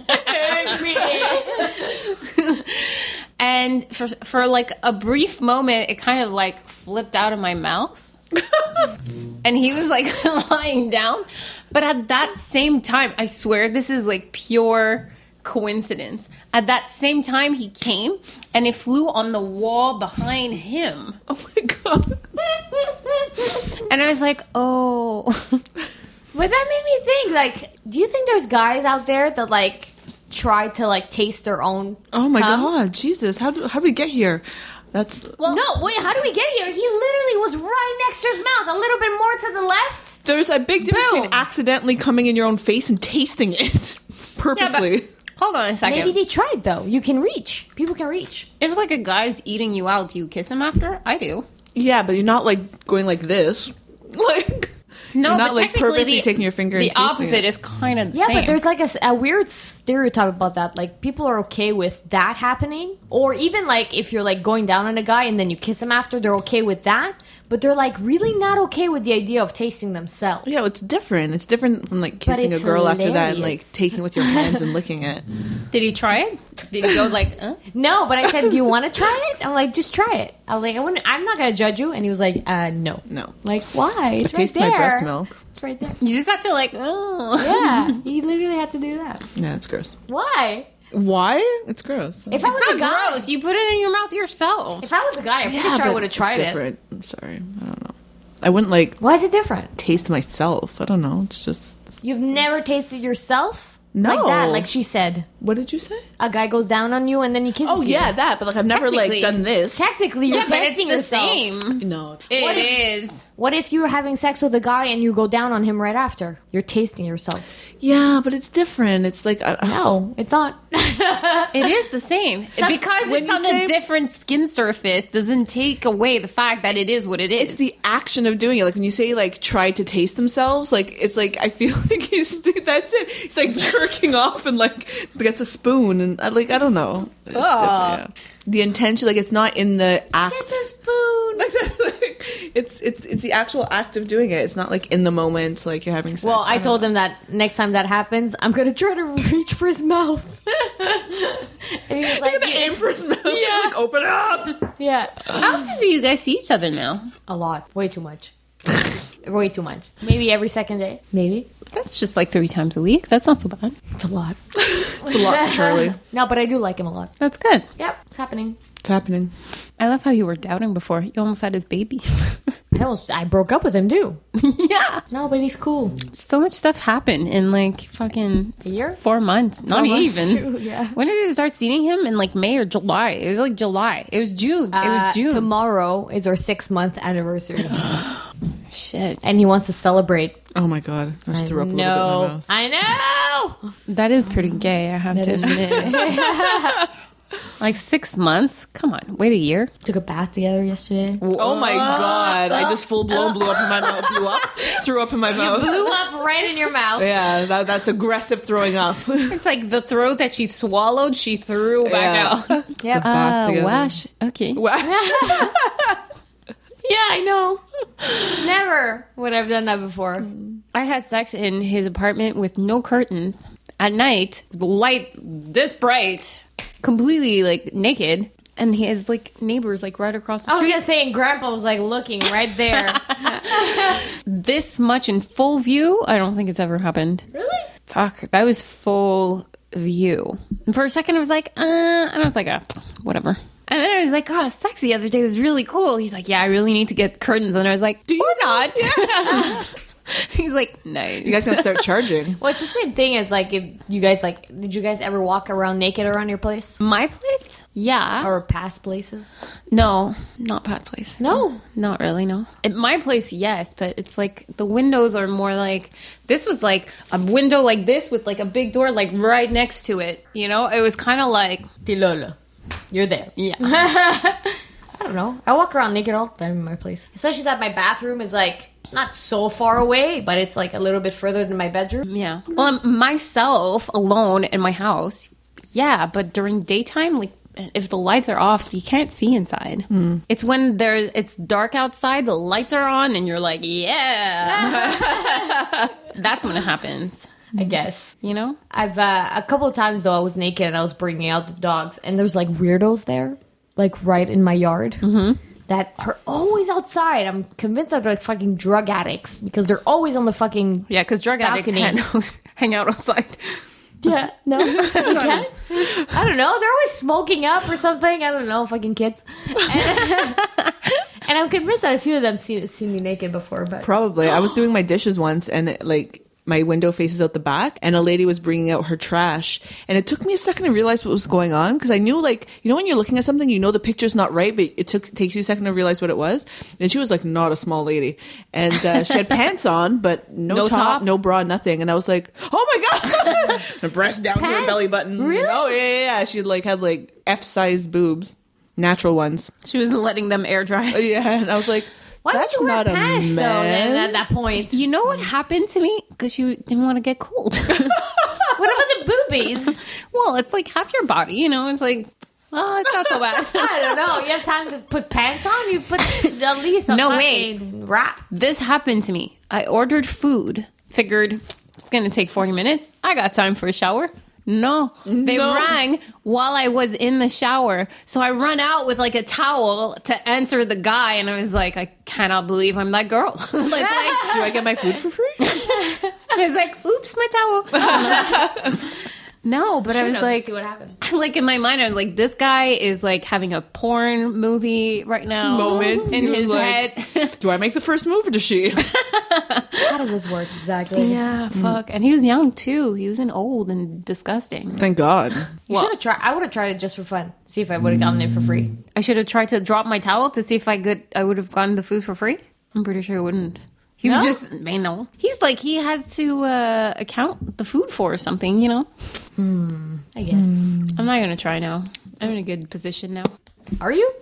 And for like a brief moment, it kind of like flipped out of my mouth. And he was like lying down. But at that same time, I swear this is like pure coincidence. At that same time, he came and it flew on the wall behind him. Oh my God. And I was like, oh. But that made me think, like, do you think there's guys out there that, like, try to, like, taste their own Oh my cum? God. Jesus. How do we get here? That's. Well, no, wait, how do we get here? He literally was right next to his mouth, a little bit more to the left. There's a big difference Boom. between accidentally coming in your own face and tasting it purposely. Hold on a second. Maybe they tried, though. You can reach. People can reach. If like a guy's eating you out, do you kiss him after? I do. Yeah, but you're not like going like this. Like. No, You're not but like technically purposely taking your finger and the tasting opposite it. is kind of the Yeah, same. but there's, like, a weird stereotype about that. Like, people are okay with that happening. Or even, like, if you're, like, going down on a guy and then you kiss him after, they're okay with that. But they're, like, really not okay with the idea of tasting themselves. Yeah, it's different. It's different from like kissing a it's girl after that and hilarious. like taking with your hands and licking it. Did he try it? Did he go like, No, but I said, "Do you want to try it?" I'm like, "Just try it." I was like, I'm not gonna judge you." And he was like, "No." No. Like, why? It's right Taste there. my breast milk. It's right there. You just have to like, oh. Yeah, he literally had to do that. Yeah, it's gross. Why? Why? It's gross. If I was It's a not guy, gross. You put it in your mouth yourself. if I was a guy, I'm pretty sure I but would have it's tried it. different. I'm sorry. I don't know. I wouldn't like Why is it different? taste myself. I don't know. It's just You've never tasted yourself? No. Like that, like she said. What did you say? A guy goes down on you and then he kisses you. Oh, yeah, that. But, like, I've never, like, Technically. done this. Technically, you're Yeah, but it's testing the yourself. same. No. It is. What if you're having sex with a guy and you go down on him right after? You're tasting yourself. Yeah, but it's different. It's like... No, it's not. It is the same. Because when it's you on say- a different skin surface doesn't take away the fact that it is what it is. It's the action of doing it. Like when you say like try to taste themselves, like it's like I feel like that's it. He's like jerking off and like gets a spoon and like I don't know. It's different, yeah. The intention, like it's not in the act. It's a spoon. It's the actual act of doing it. It's not like in the moment, like you're having sex. Well, I don't told know. him that next time that happens, I'm gonna try to reach for his mouth. And he was like, I'm gonna aim for his mouth. Yeah. Like open up. yeah, How often do you guys see each other now? a lot, way too much, way too much. Maybe every second day, maybe. That's just like 3 times a week. That's not so bad. It's a lot. It's a lot for Charlie. No, but I do like him a lot. That's good. Yep, it's happening. It's happening. I love how you were doubting before. You almost had his baby. I broke up with him too. Yeah. No, but he's cool. So much stuff happened in like fucking A year? 4 months. Not 4 months, even. too, yeah. When did you start seeing him? In like May or July? It was like July. It was June. It was June. Tomorrow is our 6-month anniversary, Shit. and he wants to celebrate. Oh my god. I just threw up a little bit in my mouth. I know. That is pretty gay, I have to admit. Like 6 months? Come on. Wait a year. Took a bath together yesterday. Oh my god. I just full blown blew up in my mouth. Blew up. Threw up in my mouth. Blew up right in your mouth. Yeah, that's aggressive throwing up. It's like the throat that she swallowed, she threw back Yeah. out. Yep. bath together. Wash. Okay. Yeah, I know. Never would I've done that before. I had sex in his apartment with no curtains at night, the light this bright, completely like naked, and he has like neighbors like right across the I was street. gonna say, and Grandpa was like looking right there. This much in full view, I don't think it's ever happened. Really? Fuck, that was full view. And for a second, I was like, and I was like, whatever. And then I was like, oh, sex the other day was really cool. He's like, yeah, I really need to get curtains. And I was like, do you or not? Yeah. He's like, nice. You guys can start charging. Well, it's the same thing as like if you guys like. Did you guys ever walk around naked around your place My place? Yeah. or past places? No, not Pat place. No. Not really, no. At my place, yes, but it's like the windows are more like, this was like a window like this with like a big door like right next to it. You know, it was kind of like, Tilolo, you're there. yeah. I don't know. I walk around naked all the time in my place, especially that my bathroom is like not so far away, but it's like a little bit further than my bedroom. Yeah. Well, myself alone in my house, yeah, but during daytime, like if the lights are off, you can't see inside. It's when it's dark outside, the lights are on, and you're like, yeah. That's when it happens. I guess. You know? I've a couple of times though I was naked and I was bringing out the dogs, and there's like weirdos there, like right in my yard. That are always outside. I'm convinced that they're like fucking drug addicts because they're always on the fucking Yeah, because drug addicts balcony. can't hang out outside. Yeah, no, you can't. I don't know. They're always smoking up or something. I don't know, fucking kids. And I'm convinced that a few of them seen me naked before. But Probably. I was doing my dishes once and like my window faces out the back and a lady was bringing out her trash and it took me a second to realize what was going on because I knew, like, you know when you're looking at something you know the picture's not right but it takes you a second to realize what it was, and she was like not a small lady and she had pants on but no top, no bra, nothing, and I was like, oh my god. The breast down to her belly button. Really? Oh yeah. She had like F-sized boobs, natural ones. She was letting them air dry. Yeah, and I was like, why that's would you wear not pants a though? man. Then at that point, You know what happened to me? Because you didn't want to get cold. what about the boobies? Well, it's like half your body, you know? It's like, oh, it's not so bad. I don't know. You have time to put pants on. You put at least a No, fucking wrap. This happened to me. I ordered food. Figured it's going to take 40 minutes. I got time for a shower. No, they rang while I was in the shower. So I run out with like a towel to answer the guy. And I was like, I cannot believe I'm that girl. It's like, Do I get my food for free? I was like, oops, my towel. No, but I was like, see what happened. like in my mind, I was like, this guy is like having a porn movie right now Moment. in He was his like, head. Do I make the first move or does she? How does this work exactly? Yeah, fuck. And he was young too. He wasn't old and disgusting. Thank God. You should have tried. I would have tried it just for fun. See if I would have gotten it for free. I should have tried to drop my towel to see if I would have gotten the food for free. I'm pretty sure I wouldn't. He would just, man, no. He's like, he has to account the food for or something, you know? I guess. I'm not going to try now. I'm in a good position now. Are you?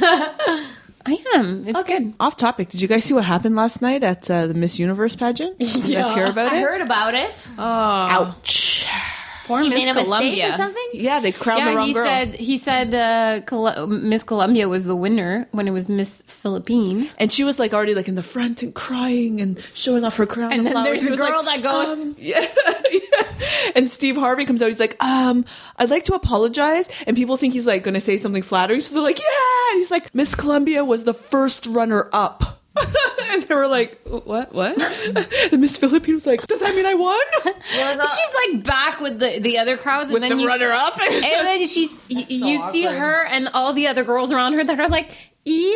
I am. It's good. Off topic. Did you guys see what happened last night at the Miss Universe pageant? Did you guys hear about I it? heard about it. Oh, Ouch. poor You made Miss a mistake Columbia. or something? Yeah, they crowned the Yeah, wrong girl. he said Miss Columbia was the winner when it was Miss Philippine. And she was like already like in the front and crying and showing off her crown. And then flowers. there's He a was girl like, that goes, yeah. And Steve Harvey comes out. He's like, I'd like to apologize. And people think he's like going to say something flattering. So they're like, yeah. And he's like, Miss Columbia was the first runner up. And they were like, what? The Miss Philippine was like, does that mean I won? she's like back with the other crowds. With and then the runner up? And then you see awkward. her and all the other girls around her that are like, yay!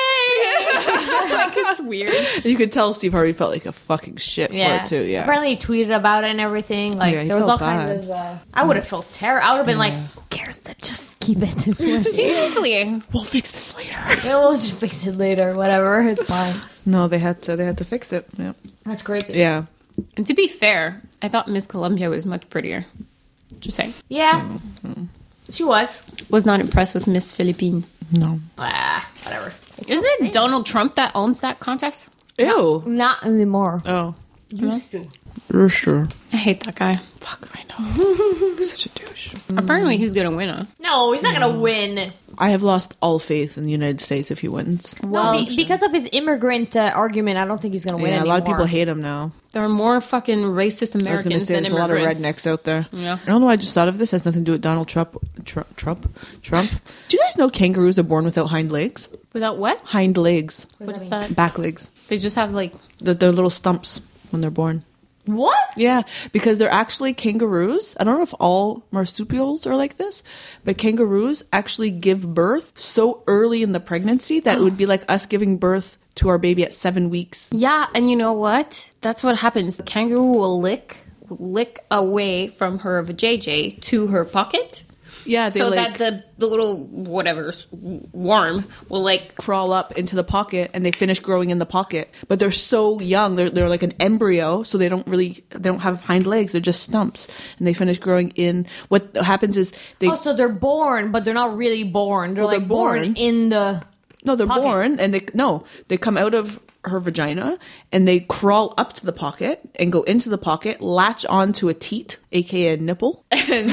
Like, it's weird. You could tell Steve Harvey felt like a fucking shit for it too. Yeah. Apparently he tweeted about it and everything. Like Yeah, he there was all felt kinds of. I would have felt terror. I would have been like, "Who cares? That just keep it this way. Seriously. We'll fix this later. Yeah, we'll just fix it later. Whatever, it's fine." No, they had to fix it. Yeah. That's crazy. Yeah. And to be fair, I thought Miss Columbia was much prettier. Just saying. Yeah, she was. Was not impressed with Miss Philippine. No. Whatever. Isn't it Donald Trump that owns that contest? Ew. Not anymore. Oh. Mhm. For sure. I hate that guy. Fuck, I know. Such a douche. Apparently he's gonna win, huh? No, he's not gonna win. I have lost all faith in the United States if he wins. No, because of his immigrant argument, I don't think he's gonna win. Yeah, a lot of anymore. people hate him now. There are more fucking racist I was going to Americans say than there's a lot of immigrants. rednecks out there. Yeah. I don't know why I just thought of this. It has nothing to do with Donald Trump. Trump? Do you guys know kangaroos are born without hind legs? Without what? Hind legs. What's that? Back legs. They just have like... They're little stumps when they're born. What? Yeah, because they're actually kangaroos. I don't know if all marsupials are like this, but kangaroos actually give birth so early in the pregnancy that it would be like us giving birth to our baby at 7 weeks. Yeah, and you know what? That's what happens. The kangaroo will lick away from her vajayjay to her pocket. Yeah, they So like that the little whatever worm will like... crawl up into the pocket and they finish growing in the pocket. But they're so young, they're like an embryo, so they don't have hind legs, they're just stumps. And they finish growing in. What happens is they Oh, so they're born, but they're not really born. They're Well, like they're born. in the. No, they're pocket. born and they come out of her vagina and they crawl up to the pocket and go into the pocket, latch onto a teat, aka a nipple, and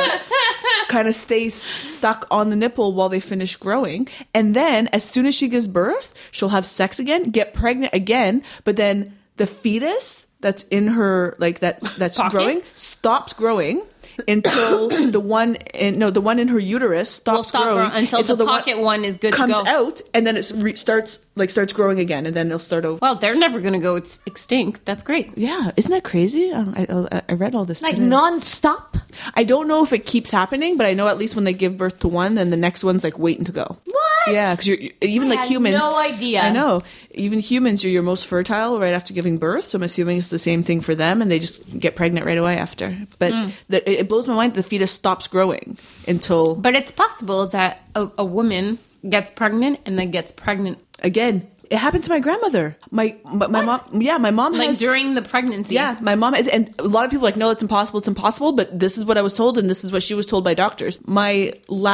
kind of stay stuck on the nipple while they finish growing. And then as soon as she gives birth, she'll have sex again, get pregnant again, but then the fetus that's in her that's Pocket? growing stops growing. Until the one in her uterus stops growing until the pocket one is good to comes go. out, and then it starts growing again, and then it'll start over. Well, they're never going to go extinct. That's great. Yeah, isn't that crazy? I read all this. Like today. non-stop? I don't know if it keeps happening, but I know at least when they give birth to one, then the next one's like waiting to go. What? Yeah, because you're even I like had humans. no idea. I know. Even humans, you're your most fertile right after giving birth. So I'm assuming it's the same thing for them, and they just get pregnant right away after. But it blows my mind that the fetus stops growing until But it's possible that a woman gets pregnant and then gets pregnant again. It happened to my grandmother. My mom. Yeah, my mom like has during the pregnancy. Yeah, my mom is, and a lot of people are like, no, it's impossible. It's impossible. But this is what I was told, and this is what she was told by doctors. My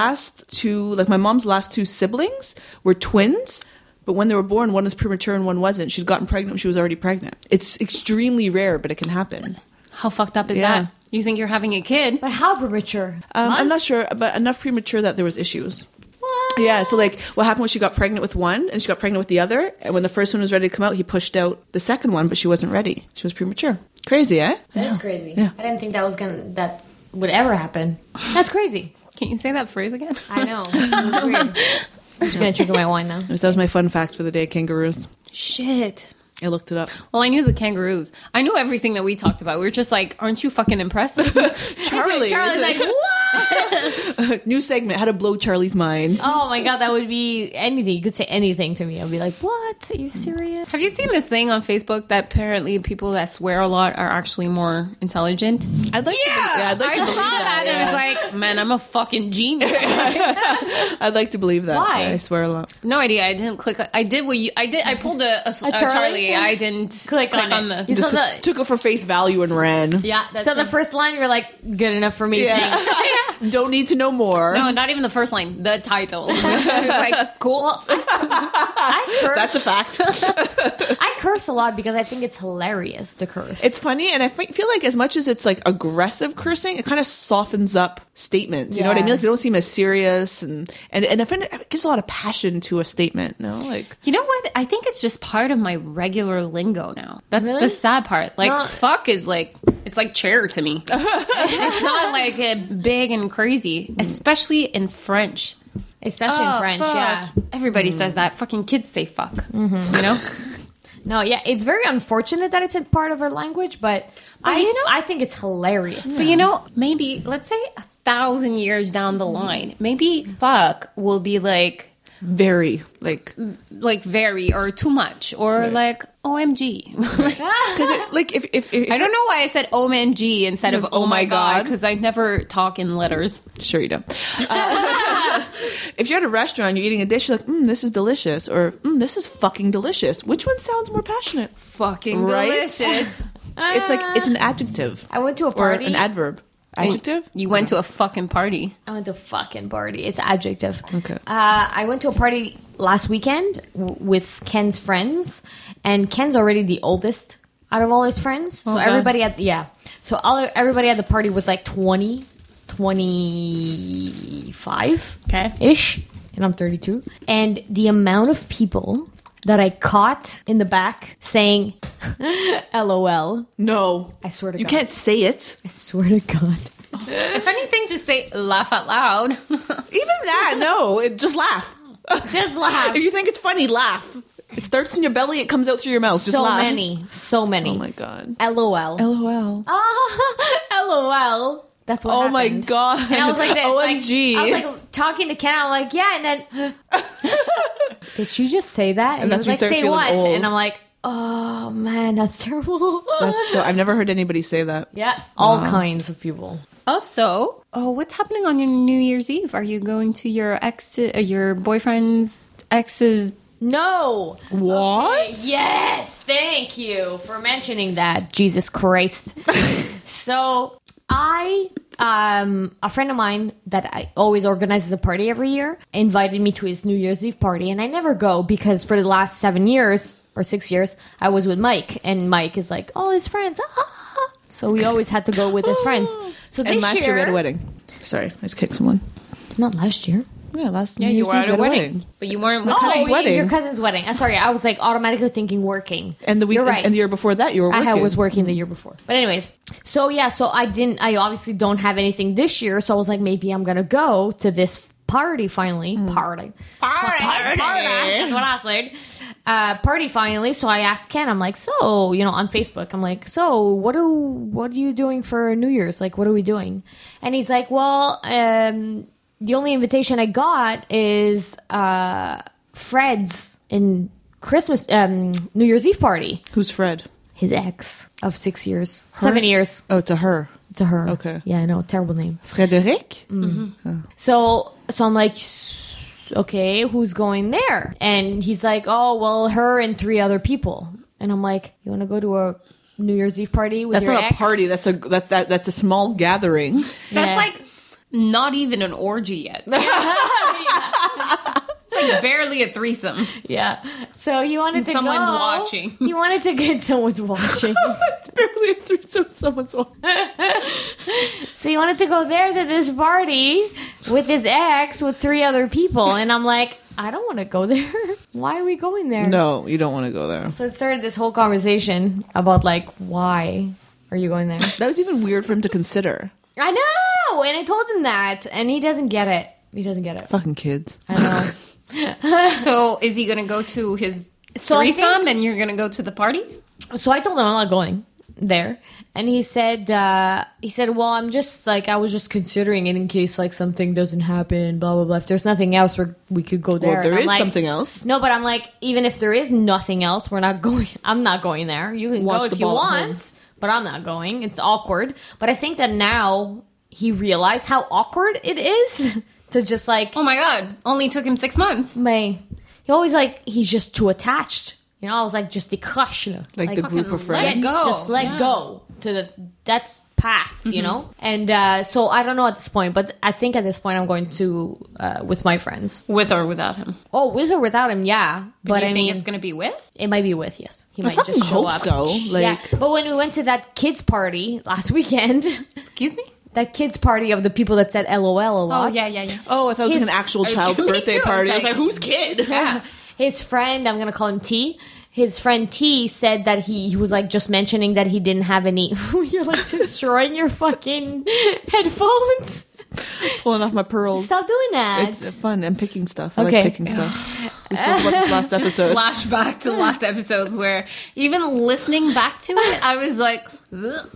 mom's last two siblings were twins. But when they were born, one was premature and one wasn't. She'd gotten pregnant when she was already pregnant. It's extremely rare, but it can happen. How fucked up is Yeah. that? You think you're having a kid? But how premature? I'm not sure, but enough premature that there was issues. What? Yeah, so like what happened was she got pregnant with one and she got pregnant with the other. And when the first one was ready to come out, he pushed out the second one, but she wasn't ready. She was premature. Crazy, eh? That is crazy. Yeah. I didn't think that would ever happen. That's crazy. Can you say that phrase again? I know. It was weird. I'm just gonna drink my wine now. That was my fun fact for the day, kangaroos. Shit. I looked it up. Well, I knew the kangaroos. I knew everything that we talked about. We were just like, aren't you fucking impressed? Charlie. Charlie's like, what? New segment, how to blow Charlie's mind. Oh my god, that would be anything. You could say anything to me. I'd be like, what? Are you serious? Have you seen this thing on Facebook that apparently people that swear a lot are actually more intelligent? I'd like I to believe saw that and it was like, man, I'm a fucking genius. I'd like to believe that. Why? I swear a lot. No idea. I didn't click. I did what you. I did. I pulled a Charlie. I didn't Click on the. it. You Just saw the- took it for face value and ran. Yeah. That's So the first line, you're like, good enough for me. Yeah. Don't need to know more. no, not even the first line. The title. Like, cool. Well, I curse. That's a fact. I curse a lot because I think it's hilarious to curse. It's funny, and I feel like as much as it's like aggressive cursing, it kind of softens up statements. You know what I Yeah. mean? Like they don't seem as serious, and I find it gives a lot of passion to a statement. No, like You know what? I think it's just part of my regular lingo now. That's Really? the sad part. Like, No. fuck is like, it's like chair to me. It's not like big and crazy, especially in French. Especially in French, fuck. yeah. Everybody says that. Fucking kids say fuck. You know? No, yeah, it's very unfortunate that it's a part of our language, but I think it's hilarious. So, you know, maybe, let's say 1,000 years down the line, maybe fuck will be like very very or too much or like OMG. because like if I don't know why I said OMG instead of oh my god, because I never talk in letters. Sure you do. If you're at a restaurant, you're eating a dish, you're like, this is delicious, or this is fucking delicious. Which one sounds more passionate? Fucking Right? delicious. It's like it's an adjective. I went to a or party. an adverb. Adjective? You went to a fucking party. I went to a fucking party. It's adjective. Okay. I went to a party last weekend with Ken's friends, and Ken's already the oldest out of all his friends. So Okay. everybody at everybody at the party was like 20, 25 Okay. ish, and I'm 32. And the amount of people that I caught in the back saying LOL. No. I swear to You God. can't say it. I swear to God. If anything, just say laugh out loud. Even that, no. Just laugh. Just laugh. If you think it's funny, laugh. It starts in your belly, it comes out through your mouth. Just So laugh. so many. Oh my god. LOL. LOL. LOL. That's what Oh happened. my god. And I was like this. OMG. I was like talking to Ken. I'm like, yeah, and then did she just say that? And, And he that's was when like, you start say feeling what? old. And I'm like, oh man, that's terrible. That's so I've never heard anybody say that. Yeah, all kinds of people. Also, what's happening on your New Year's Eve? Are you going to your your boyfriend's ex's? No. What? Okay, yes, thank you for mentioning that. Jesus Christ. So a friend of mine that I always organizes a party every year invited me to his New Year's Eve party, and I never go because for the last 7 years or 6 years I was with Mike, and Mike is like all his friends. So we always had to go with his friends. So this And last year we had a year, wedding. Sorry, I just kicked someone. not last year. Yeah, last Yeah, New you Year's were Eve at we a had wedding, but you weren't with cousin's Mike. wedding. Your cousin's wedding. Sorry, I was like automatically thinking working. And the week You're right. and the year before that you were working. I was working the year before. But anyways, so I obviously don't have anything this year, so I was like, maybe I'm gonna go to this party finally. Party. That's what I said. Party finally. So I asked Ken, I'm like, so, on Facebook, I'm like, so what are you doing for New Year's? Like, what are we doing? And he's like, well, the only invitation I got is Fred's in Christmas New Year's Eve party. Who's Fred? His ex of 6 years, 7 years. Oh, to her. To her. Okay. Yeah, I know. Terrible name. Frédéric? So I'm like, okay, who's going there? And he's like, oh, well, her and 3 other people. And I'm like, you want to go to a New Year's Eve party with That's your not ex? a party. That's a small gathering. That's Yeah. like not even an orgy yet. It's like barely a threesome. Yeah. So he wanted to Someone's go. watching. He wanted to get someone's watching. It's barely a threesome. Someone's on. So he wanted to go there to this party with his ex with 3 other people. And I'm like, I don't want to go there. Why are we going there? No, you don't want to go there. So it started this whole conversation about like, why are you going there? That was even weird for him to consider. I know, and I told him that, and he doesn't get it. He doesn't get it. Fucking kids. I know. So is he going to go to his So I think- threesome, and you're gonna go to the party. So I told him I'm not going there, and he said, well, I'm just like, I was just considering it in case like something doesn't happen, blah blah blah. If there's nothing else, we could go there. Well, there And I'm is like, something else. No, but I'm like, even if there is nothing else, we're not going. I'm not going there. You can Watch go the if you ball at home. want, but I'm not going. It's awkward. But I think that now he realized how awkward it is to just like Oh my god! Only took him 6 months. he always like he's just too attached. You know, I was like, just décroche. Like the group of let friends. it go. Just let Yeah. go to that's past, you know? And so I don't know at this point, but I think at this point I'm going to, with my friends. With or without him. Oh, with or without him, yeah. But Do you I think mean, it's gonna be with? it might be with, yes. He I might fucking just show hope up. so. Like, Yeah, but when we went to that kids party last weekend, Excuse me? that kids party of the people that said LOL a Oh lot. yeah. oh, I thought it was His- like an actual Oh, child's me birthday too. party. I was Like- like, whose kid? Yeah. His friend, I'm gonna call him T. His friend T said that he was like just mentioning that he didn't have any. You're like destroying your fucking headphones. Pulling off my pearls. Stop doing that. It's fun. I'm picking stuff. I Okay. like picking stuff. We spoke about this last episode. Flashback to last episodes where even listening back to it, I was like, ugh.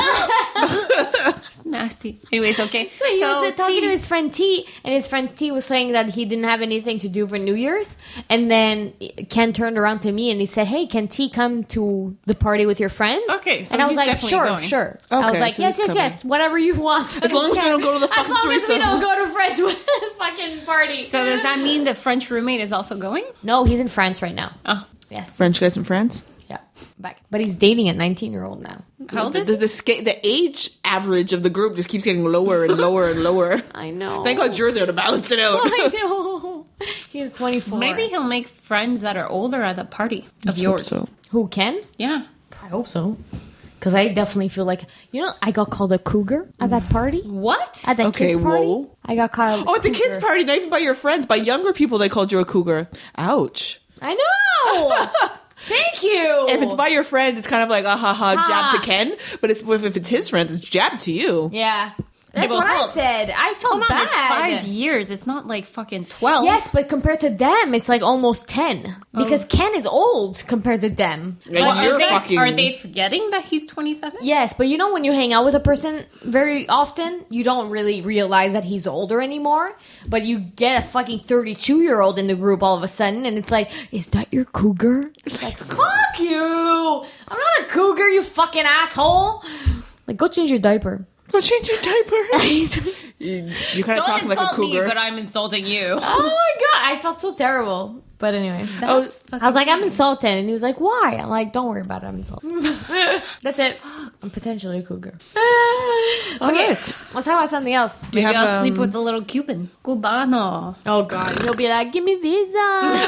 It's nasty. Anyways, okay. So he was talking T- to his friend T, and his friend T was saying that he didn't have anything to do for New Year's. And then Ken turned around to me and he said, "Hey, can T come to the party with your friends?" Okay, so and I was he's like, definitely "Sure, going. sure." I was Okay, like, so "Yes, he's yes, yes, coming. whatever you want." As long as we don't go to the As fucking long as we threesome. don't go to friends with fucking party. So does that mean the French roommate is also going? No, he's in France right now. Oh. Yes. French guys in France. Yeah. Back. But he's dating a 19-year-old now. How old The, is the, he? the, sca- the age average of the group just keeps getting lower and lower and lower. I know. Thank God you're there to balance it out. I know. He's 24. Maybe he'll make friends that are older at the party of Hope yours. so. Who, Ken? Yeah. I hope so. Because I definitely feel like, I got called a cougar at that party. What? At that Okay, kids party. whoa. I got called Oh, at the cougar. kids' party, not even by your friends, by younger people, they called you a cougar. Ouch. I know. Thank you. If it's by your friends, it's kind of like a ha jab Ha. to Ken. But if it's his friends, it's jab to you. Yeah. That's but what I hold- said. I felt Hold on, bad. it's 5 years. It's not like fucking 12. Yes, but compared to them, it's like almost 10. Because Ken is old compared to them. And But you're fucking. are they forgetting that he's 27? Yes, but when you hang out with a person very often, you don't really realize that he's older anymore. But you get a fucking 32-year-old in the group all of a sudden, and it's like, is that your cougar? It's like, fuck you! I'm not a cougar, you fucking asshole! Like, go change your diaper. Go change your diaper. Oh You kind of Don't talking like a insult me, cougar. but I'm insulting you. my god, I felt so terrible. But anyway. That's I was like, I'm insulted. And he was like, why? I'm like, don't worry about it. I'm insulted. That's it. I'm potentially a cougar. All Okay. right. Let's talk about something else. We Maybe have, I'll sleep with the little Cuban. Cubano. Oh, God. He'll be like, give me visa.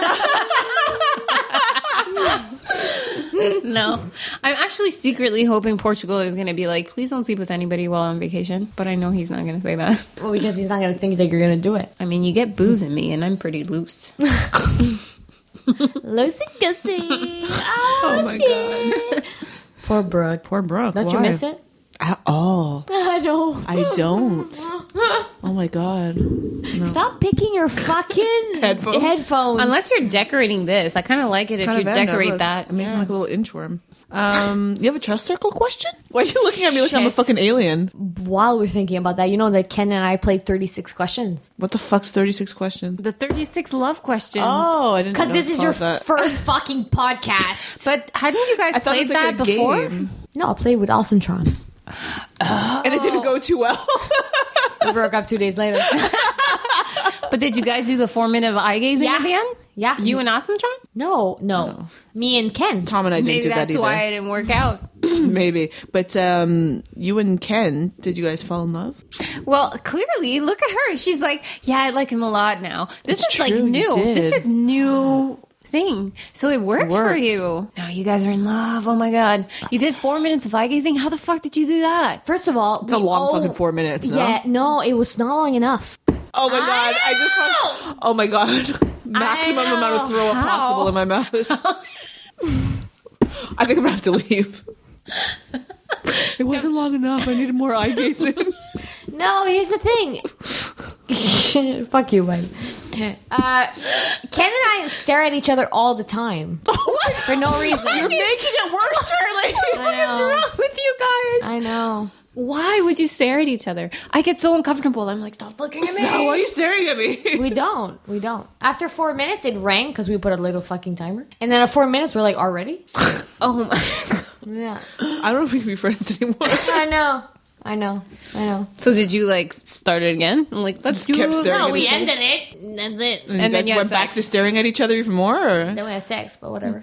No. I'm actually secretly hoping Portugal is going to be like, please don't sleep with anybody while on vacation. But I know he's not going to say that. Well, because he's not going to think that you're going to do it. I mean, you get booze in me, and I'm pretty loose. Loosey-goosey. Oh, my God. Poor Brooke. Poor Brooke. Don't you why? miss it? At all. I know. I don't. Oh my God. No. Stop picking your fucking Headphones. Unless you're decorating this. I kind of like it if Kind you of end, decorate look. that. I'm making like a little inchworm. You have a trust circle question? Why are you looking at me like I'm a Shit. fucking alien? While we're thinking about that, you know that Ken and I played 36 questions. What the fuck's 36 questions? The 36 love questions. Oh, I didn't know. Because this it's is your called that. first fucking podcast. But hadn't you guys I thought it played was like that a before? game. No, I played with Awesome-tron. And it didn't go too well. We broke up 2 days later. But did you guys do the 4 minute of eye gazing Yeah. at the end? Yeah. You and Awesome John? No. Me and Ken. Tom and I didn't Maybe do that that's either. why it didn't work out. Maybe. But you and Ken, did you guys fall in love? Well, clearly, look at her. She's like, yeah, I like him a lot now. This It's is like true, you new. did. This is new thing. So it worked for Worked. you. Now you guys are in love. Oh my God. You did 4 minutes of eye gazing. How the fuck did you do that? First of all, It's a long fucking 4 minutes, no? Yeah, no, it was not long enough. Oh my God. I just found... Oh my God. Maximum know. amount of throw up possible in my mouth. I think I'm going to have to leave. It wasn't long enough. I needed more eye gazing. No, here's the thing. Fuck you, babe. Ken and I stare at each other all the time for no reason. You're making it worse, Charlie. I know. wrong with you guys? I know. Why would you stare at each other? I get so uncomfortable. I'm like, stop looking at me. Why are you staring at me? We don't. After 4 minutes, it rang because we put a little fucking timer. And then at 4 minutes, we're like, already? Oh my God. Yeah. I don't know if we can be friends anymore. I know. So did you like start it again? I'm like, let's do kept staring No, at we each other. ended it. And that's it. And then then you you had went back sex. to staring at each other even more? Or? Then we had sex, but whatever.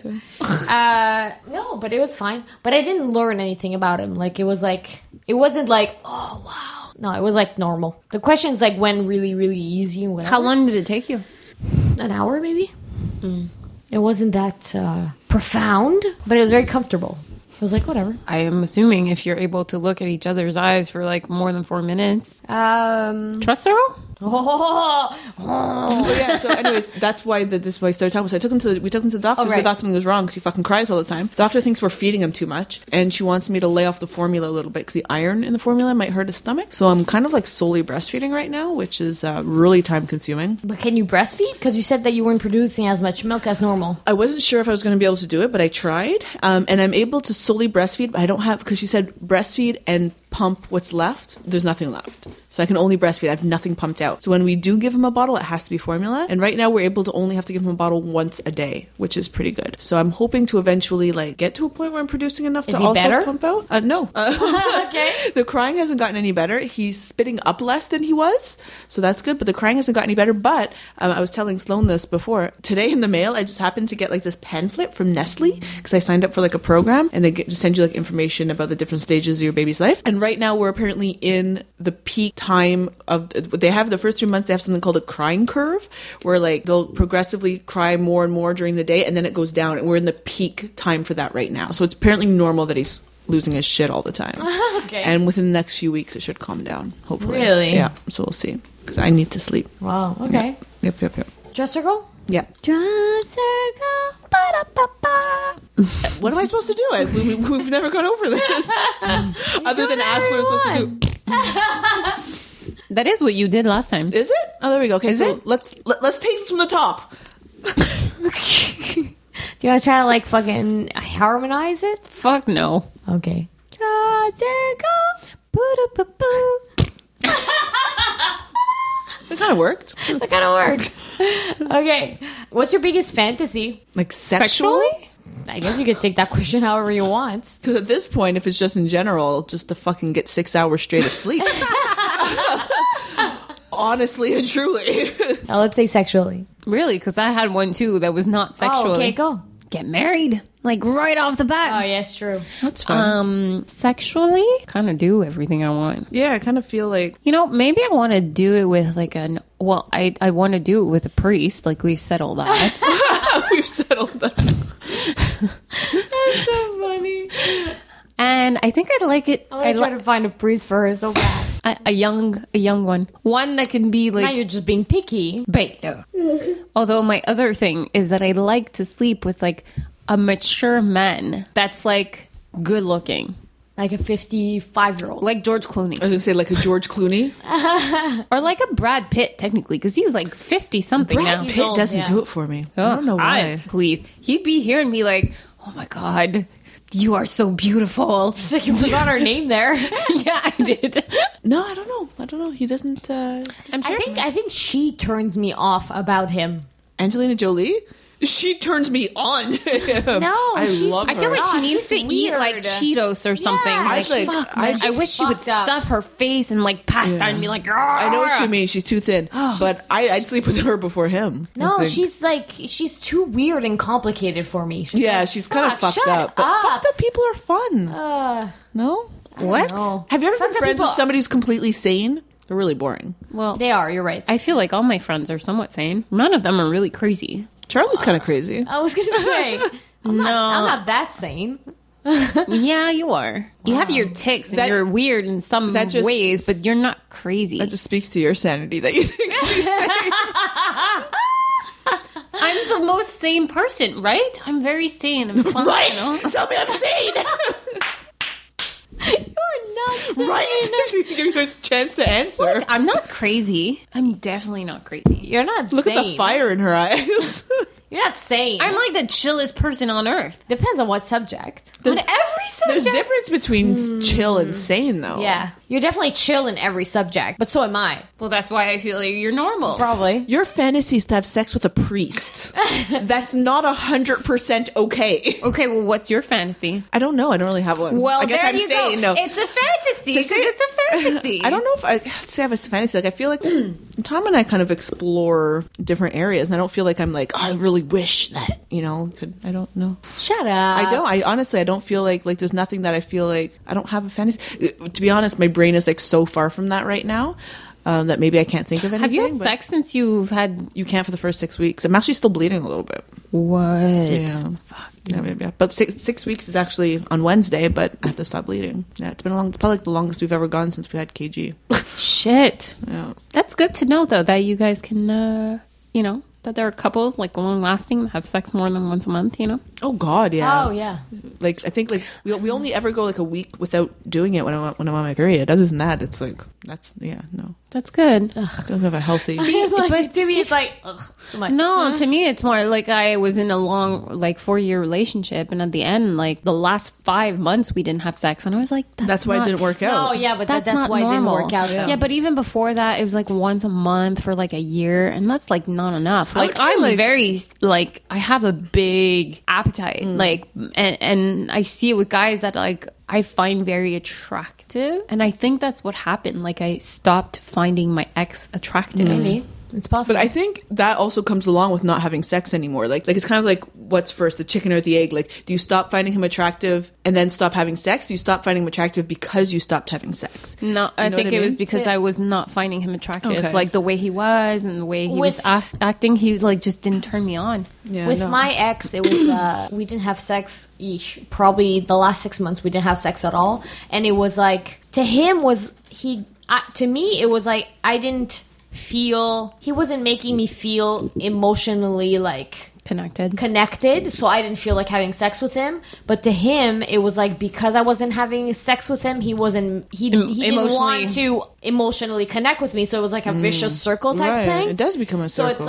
No, but it was fine. But I didn't learn anything about him. Like, it wasn't like, oh, wow. No, it was like normal. The questions like went really, really easy and whatever. How long did it take you? An hour, maybe? It wasn't that profound, but it was very comfortable. It was like, whatever. I am assuming if you're able to look at each other's eyes for like more than 4 minutes. Trust her? But yeah, so anyways, that's why this is why I started talking. So we took him to the doctor. Oh, right. We thought something was wrong because he fucking cries all the time. The doctor thinks we're feeding him too much, and she wants me to lay off the formula a little bit because the iron in the formula might hurt his stomach. So I'm kind of like solely breastfeeding right now, which is really time consuming. But can you breastfeed? Because you said that you weren't producing as much milk as normal. I wasn't sure if I was going to be able to do it, but I tried, and I'm able to solely breastfeed. But I don't have because she said breastfeed and pump what's left. There's nothing left, so I can only breastfeed. I have nothing pumped out. So when we do give him a bottle, it has to be formula. And right now we're able to only have to give him a bottle once a day, which is pretty good. So I'm hoping to eventually like get to a point where I'm producing enough Is to he also better? pump out. No. Okay. The crying hasn't gotten any better. He's spitting up less than he was, so that's good. But the crying hasn't gotten any better. But I was telling Sloan this before. Today in the mail, I just happened to get like this pamphlet from Nestle because I signed up for like a program, and they just send you like information about the different stages of your baby's life. And right now we're apparently in the peak time of. They have the first 2 months. They have something called a crying curve, where like they'll progressively cry more and more during the day, and then it goes down. And we're in the peak time for that right now. So it's apparently normal that he's losing his shit all the time. Okay. And within the next few weeks, it should calm down, hopefully. Really? Yeah. So we'll see. Because I need to sleep. Wow. Okay. Yep. Dress circle? Yeah. Dress circle. Ba-da-ba-ba. What am I supposed to do? We've never gone over this. Other than ask what I'm supposed to do. That is what you did last time. Is it? Oh, there we go. Okay, Is so it? let's take this from the top. Do you want to try to like fucking harmonize it? Fuck no. Okay. Dress circle. Ba-da-ba-ba. It kind of worked. That kind of worked. Okay. What's your biggest fantasy? Like sexually? I guess you could take that question however you want. Because at this point, if it's just in general, just to fucking get 6 hours straight of sleep. Honestly and truly. Now let's say sexually. Really? Because I had one too that was not sexually. Oh, okay, go. Get married. Like right off the Oh, bat. yes, true. That's fun. Sexually? Kind of do everything I want. Yeah, I kind of feel like... You know, maybe I want to do it with like I want to do it with a priest. Like we've settled that. We've settled that. That's so funny. And I think I'd like it. I'm gonna try to find a priest for her so bad. A young one. One that can be Now like... you're just being picky. Beta. Although my other thing is that I like to sleep with like a mature man that's like good looking. Like a 55-year-old. Like George Clooney. I was going to say like a George Clooney. Or like a Brad Pitt, technically, because he's like 50 something now. Brad Pitt old, doesn't yeah. do it for me. I don't know why. Please. He'd be here and be like, oh my God, you are so beautiful. It's like you forgot her name there. Yeah, I did. No, I don't know. He doesn't... I'm sure. I think she turns me off about him. Angelina Jolie? She turns me on to him. No, I she's- love her. I feel like she Gosh, needs to she's eat like weird. Cheetos or something. Yeah, like, she's fuck, I man. I just wish she would fucked up. stuff her face and like pasta Yeah. and be like, I know what you mean. She's too thin. But I'd sleep with her before him. I No, think. she's too weird and complicated for me. She's Yeah, like, she's kind of "Fuck, fucked shut up. But up." fucked up people are fun. no? What? No. Have you ever been Fucked up friends with people- somebody who's completely sane? They're really boring. Well, They are, you're right. I feel like all my friends are somewhat sane. None of them are really crazy. Charlie's kind of crazy. I was gonna say, I'm not that sane. Yeah, you are. You have your tics and That- you're weird in some that just- ways, but you're not crazy. That just speaks to your sanity that you think she's sane. I'm the most sane person, right? I'm very sane and functional. Tell me I'm sane. You're not Right? Give you a chance to answer. I'm not crazy. I'm definitely not crazy. You're not Look sane. at the fire in her eyes. You're not sane. I'm like the chillest person on earth. Depends on what subject. On every subject. There's difference between chill and sane, though. Yeah. You're definitely chill in every subject, but so am I. Well, that's why I feel like you're normal. Probably. Your fantasy is to have sex with a priest. That's not 100% okay. Okay, well, what's your fantasy? I don't know. I don't really have one. Well, I guess there I'm you saying, go. no. It's a fantasy because say- it's a fantasy. I don't know if I'd say I have a fantasy. Like, I feel like Tom and I kind of explore different areas, and I don't feel like I'm like, oh, I really wish that, I don't know. Shut up. I don't. I honestly, I don't feel like there's nothing that I feel like I don't have a fantasy. To be honest, my brain is like so far from that right now that maybe I can't think of anything. Have you had but sex since you've had... You can't for the first 6 weeks. I'm actually still bleeding a little bit. What? Yeah. Fuck. Yeah. But 6 weeks is actually on Wednesday, but I have to stop bleeding. Yeah, it's been it's probably like the longest we've ever gone since we had KG. Shit. Yeah. That's good to know, though, that you guys can, that there are couples, like, long-lasting that have sex more than once a month, Oh God, yeah. Oh, yeah. Like I think like we only ever go like a week without doing it when I'm on my period. Other than that, it's like no. That's good. I don't have a healthy. But to me, it's like, ugh, too much. No, to me, it's more like I was in a long, 4-year relationship, and at the end, like, the last 5 months, we didn't have sex, and I was like, That's why it didn't work out. Oh, yeah, but That's that's not why normal. it didn't work out. Yeah. But even before that, it was like once a month for like a year, and that's like not enough. I Like would feel I'm like- very like I have a big appetite, like, and I see it with guys that like I find very attractive, and I think that's what happened. Like I stopped finding my ex attractive. Maybe. It's possible. But I think that also comes along with not having sex anymore. Like it's kind of like what's first, the chicken or the egg? Like, do you stop finding him attractive and then stop having sex? Do you stop finding him attractive because you stopped having sex? No, I know think what I it was mean? because I was not finding him attractive. Okay. Like the way he was and the way he was With- acting, he like just didn't turn me on. Yeah, With no. my ex, it was we didn't have sex. Probably the last 6 months we didn't have sex at all, and it was like to him was to me it was like I didn't feel he wasn't making me feel emotionally like connected, so I didn't feel like having sex with him. But to him, it was like because I wasn't having sex with him, he didn't want to emotionally connect with me. So it was like a vicious circle type Right. thing. It does become a So circle.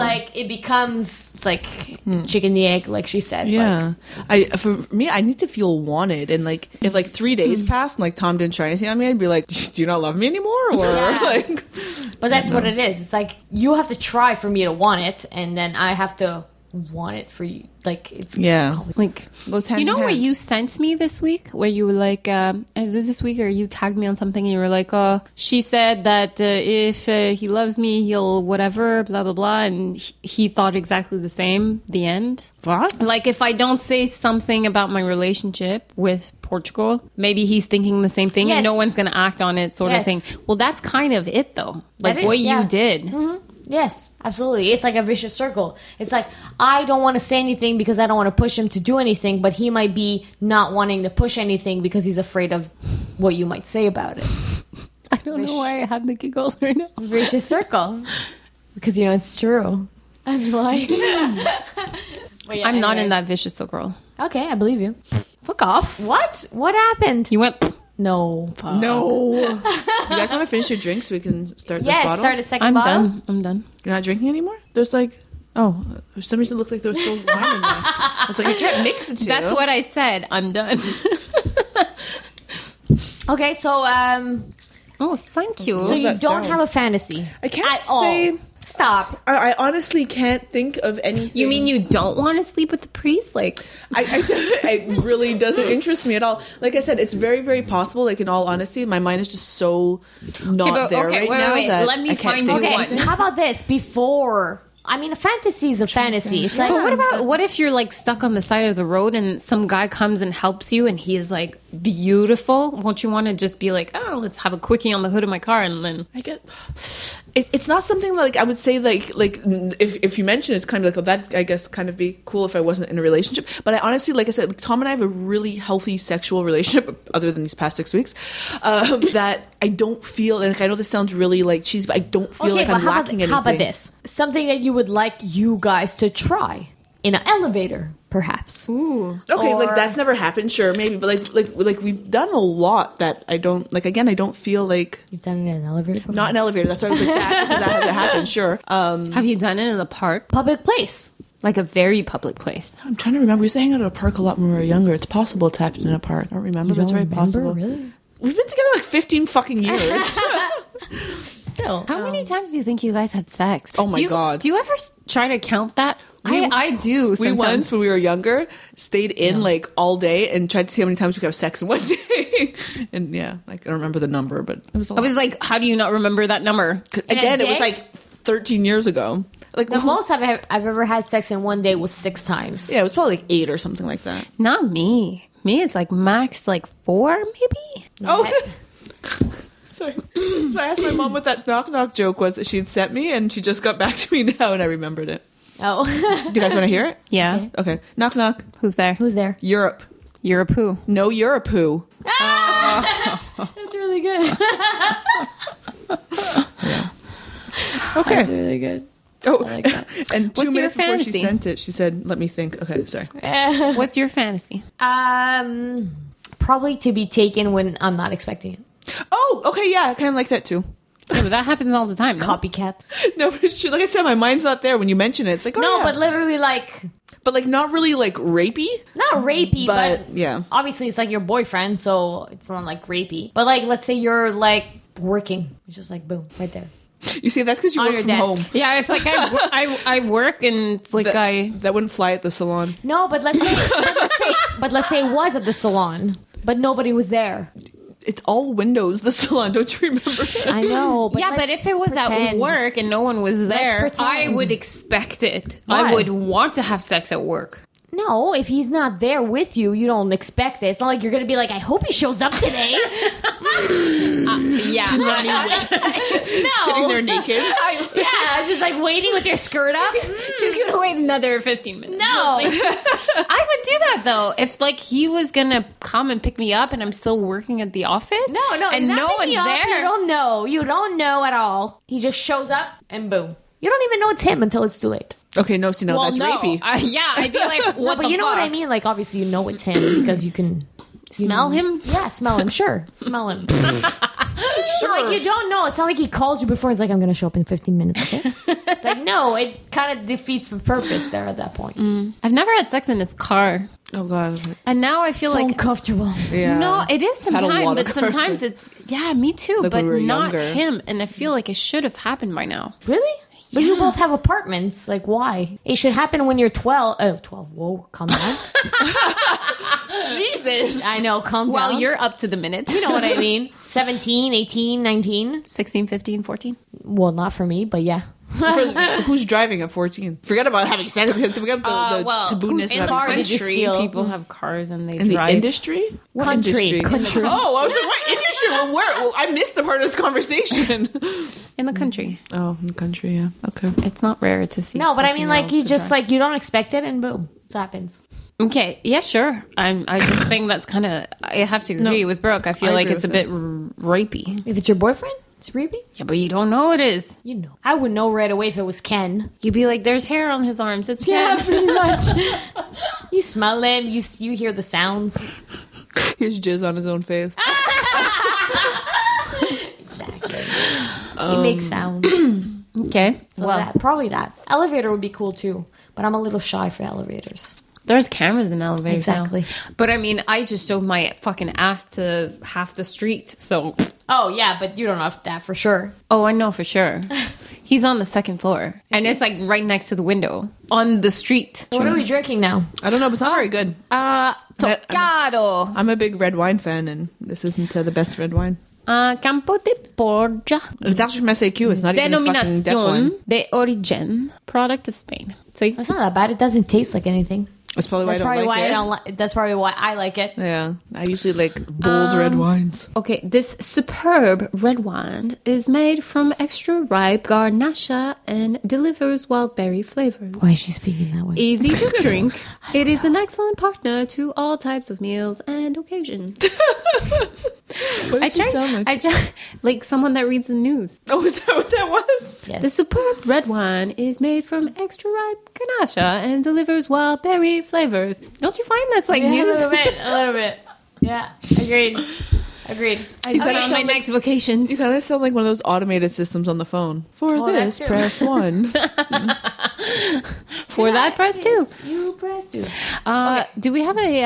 it's like chicken the egg, like she said. Yeah, for me, I need to feel wanted, and like if like 3 days passed and like Tom didn't try anything on me, I'd be like, "Do you not love me anymore?" Or Yeah. like, But that's what it is. It's like you have to try for me to want it, and then I have to want it for you. Like it's yeah, Like, goes hand you know in what hand. you sent me this week? Where you were like, is it this week or you tagged me on something and you were like, oh, she said that if he loves me, he'll whatever, blah, blah, blah. And he thought exactly the same, the end. What? Like, if I don't say something about my relationship with Portugal, maybe he's thinking the same thing Yes. and no one's going to act on it sort of Yes. thing. Well, that's kind of it, though. Like, That is, what yeah. you did. Yes, absolutely. It's like a vicious circle. It's like I don't want to say anything because I don't want to push him to do anything, but he might be not wanting to push anything because he's afraid of what you might say about it. I don't know why I have the giggles right now. Vicious circle. Because it's true. That's why. But yeah, I'm not anyway. in that vicious circle. Okay, I believe you. Fuck off. What? What happened? You went... No. No. You guys want to finish your drink so we can start this Yes, bottle? start a 2nd I'm bottle. done. I'm done. You're not drinking anymore? There's like, for some reason it looked like there was still wine in there. I was like, I can't mix the two. That's what I said. I'm done. Okay, so Oh, thank you. so you that don't sound. have a fantasy. I can't at all. say. Stop. I honestly can't think of anything. You mean you don't want to sleep with the priest? Like, it really doesn't interest me at all. Like I said, it's very, very possible. Like in all honesty, my mind is just so not there right now that Let me I can't find think you of one. Okay, how about this? Before, I mean, a fantasy is a fantasy. It's like, but what if you're like stuck on the side of the road and some guy comes and helps you and he is like beautiful? Won't you want to just be like, oh, let's have a quickie on the hood of my car and then... I get it's not something like I would say like if you mention it, it's kind of like, oh, that I guess kind of be cool if I wasn't in a relationship. But I honestly, like I said, Tom and I have a really healthy sexual relationship other than these past 6 weeks that I don't feel, and I know this sounds really like cheesy, but I don't feel like I'm lacking anything. how about this? Something that you would like you guys to try. in an elevator, perhaps. Ooh. Okay, like Or- that's never happened. Sure, maybe, but like we've done a lot that I don't like. Again, I don't feel like You've done it in an elevator before? not an elevator. That's why I was like that because that hasn't happened. Sure. Have you done it in the park? Public place. Like a very public place. I'm trying to remember. We used to hang out at a park a lot when we were younger. It's possible it's happened in a park. I don't remember, but it's very possible. Really? We've been together like 15 fucking years. Still. How many times do you think you guys had sex? Oh my Do you- God. Do you ever try to count that? I do We sometimes. once, when we were younger, stayed in like all day and tried to see how many times we could have sex in one day. And yeah, like I don't remember the number, but it was a I lot. was like, how do you not remember that number? In a Again, it was day? like 13 years ago. Like The most I've ever had sex in one day was 6 times. yeah, it was probably like 8 or something like that. Not me. Me, it's like max like 4 maybe. Oh, sorry. So I asked my mom what that knock knock joke was that she had sent me, and she just got back to me now, and I remembered it. Oh. Do you guys want to hear it? Yeah. Okay. Knock knock. Who's there? Who's there? Europe. You're a poo. No, you're a poo. That's really good. Okay. That's really good. Oh, like that. and 2 What's your minutes before she fantasy? sent it, she said, "Let me think." Okay, sorry. What's your fantasy? Probably to be taken when I'm not expecting it. Oh, okay, yeah, I kind of like that too. Yeah, but that happens all the time. No? Copycat. No, but it's true. Like I said, my mind's not there when you mention it. It's like, oh, No, yeah. but literally like but like not really like rapey. not rapey, but, But, yeah. obviously it's like your boyfriend, so it's not like rapey. But like, let's say you're like working, it's just like boom, right there. You see, that's because you On work your from desk. home. Yeah, it's like I work and it's like That wouldn't fly at the salon. No, but let's say it was at the salon, but nobody was there. It's all windows. The salon. Don't you remember? I know. But yeah, but let's if it was at pretend. work and no one was there, pretend. I would expect it. Why? I would want to have sex at work. No, if he's not there with you, you don't expect it. It's not like you're gonna be like, I hope he shows up today. Yeah. No. Sitting there naked. Yeah, just like waiting with your skirt up. Just gonna wait another 15 minutes. No. I would do that though. If like he was gonna come and pick me up and I'm still working at the office. No, and he's not no picking one's you up. there. You don't know. You don't know at all. He just shows up and boom. You don't even know it's him until it's too late. Okay, no, see, no, Well, that's no. rapey. Yeah, I'd be like, what But the you know fuck? what I mean? Like, obviously, you know it's him because you can Smell him? Yeah, smell him. Sure, smell him. Sure. Like you don't know. It's not like he calls you before. He's like, "I'm going to show up in 15 minutes." Okay. It's like no, it kind of defeats the purpose there at that point. I've never had sex in his car. Oh god. And now I feel So like uncomfortable. Yeah. no, it is Had a sometimes, lot of but sometimes courage. it's yeah, me too, Like but when we were not younger. him. And I feel like it should have happened by now. Really? But you both have apartments. Like, why? It should happen when you're 12. Oh, 12. Whoa, calm down. Jesus. I know, calm down. Well, you're up to the minute. You know what I mean. 17, 18, 19. 16, 15, 14. Well, not for me, but yeah. Who's driving at 14? Forget about having sex. Forget about the taboo-ness in of the car having did you country, steal? people have cars and they in the drive. industry? What Country. industry? Country. Oh, I was like, what industry? Well, where? I missed the part of this conversation. In the country. Oh, in the country, yeah. Okay. It's not rare to see. No, but I mean, like, 14-year-olds you to just, drive. like, you don't expect it, and boom, it happens. Okay, yeah, sure. I just think that's kind of. I have to agree with Brooke. I feel I like agree it's a with bit rapey. If it's your boyfriend, it's creepy. Yeah, but you don't know it is. You know. I would know right away if it was Ken. You'd be like, "There's hair on his arms. It's Yeah, Ken." pretty much. You smell him, you hear the sounds. His jizz on his own face. Exactly. He makes sounds. Okay. So Well, probably that. Elevator would be cool too, but I'm a little shy for elevators. there's cameras in elevators now. Exactly. But I mean, I just showed my fucking ass to half the street. So, Oh yeah, but you don't know if that for sure. oh, I know for sure. He's on the second floor, and it's like right next to the window on the street. What are we drinking now? I don't know, but it's not very good. Tocado. I'm a big red wine fan, and this isn't the best red wine. Campo de Borja. It's actually from SAQ. It's not even a fucking deck wine. Denominación de origen, product of Spain. So It's not that bad. It doesn't taste like anything. That's probably why That's I probably don't like why it. I don't like. That's probably why I like it. Yeah, I usually like bold red wines. okay, this superb red wine is made from extra ripe Garnacha and delivers wild berry flavors. Why is she speaking that way? Easy to drink. It is an excellent partner to all types of meals and occasions. What does she sound like? I tried, like someone that reads the news. Oh, is that what that was? Yes. The superb red wine is made from extra ripe Grenache and delivers wild berry flavors. Don't you find that's like Yeah, news? a little bit. Yeah, agreed. I just found my next vocation. You kind of sound like one of those automated systems on the phone. For Oh, this, that too. press 1. For that press too. You press 2. Do we have a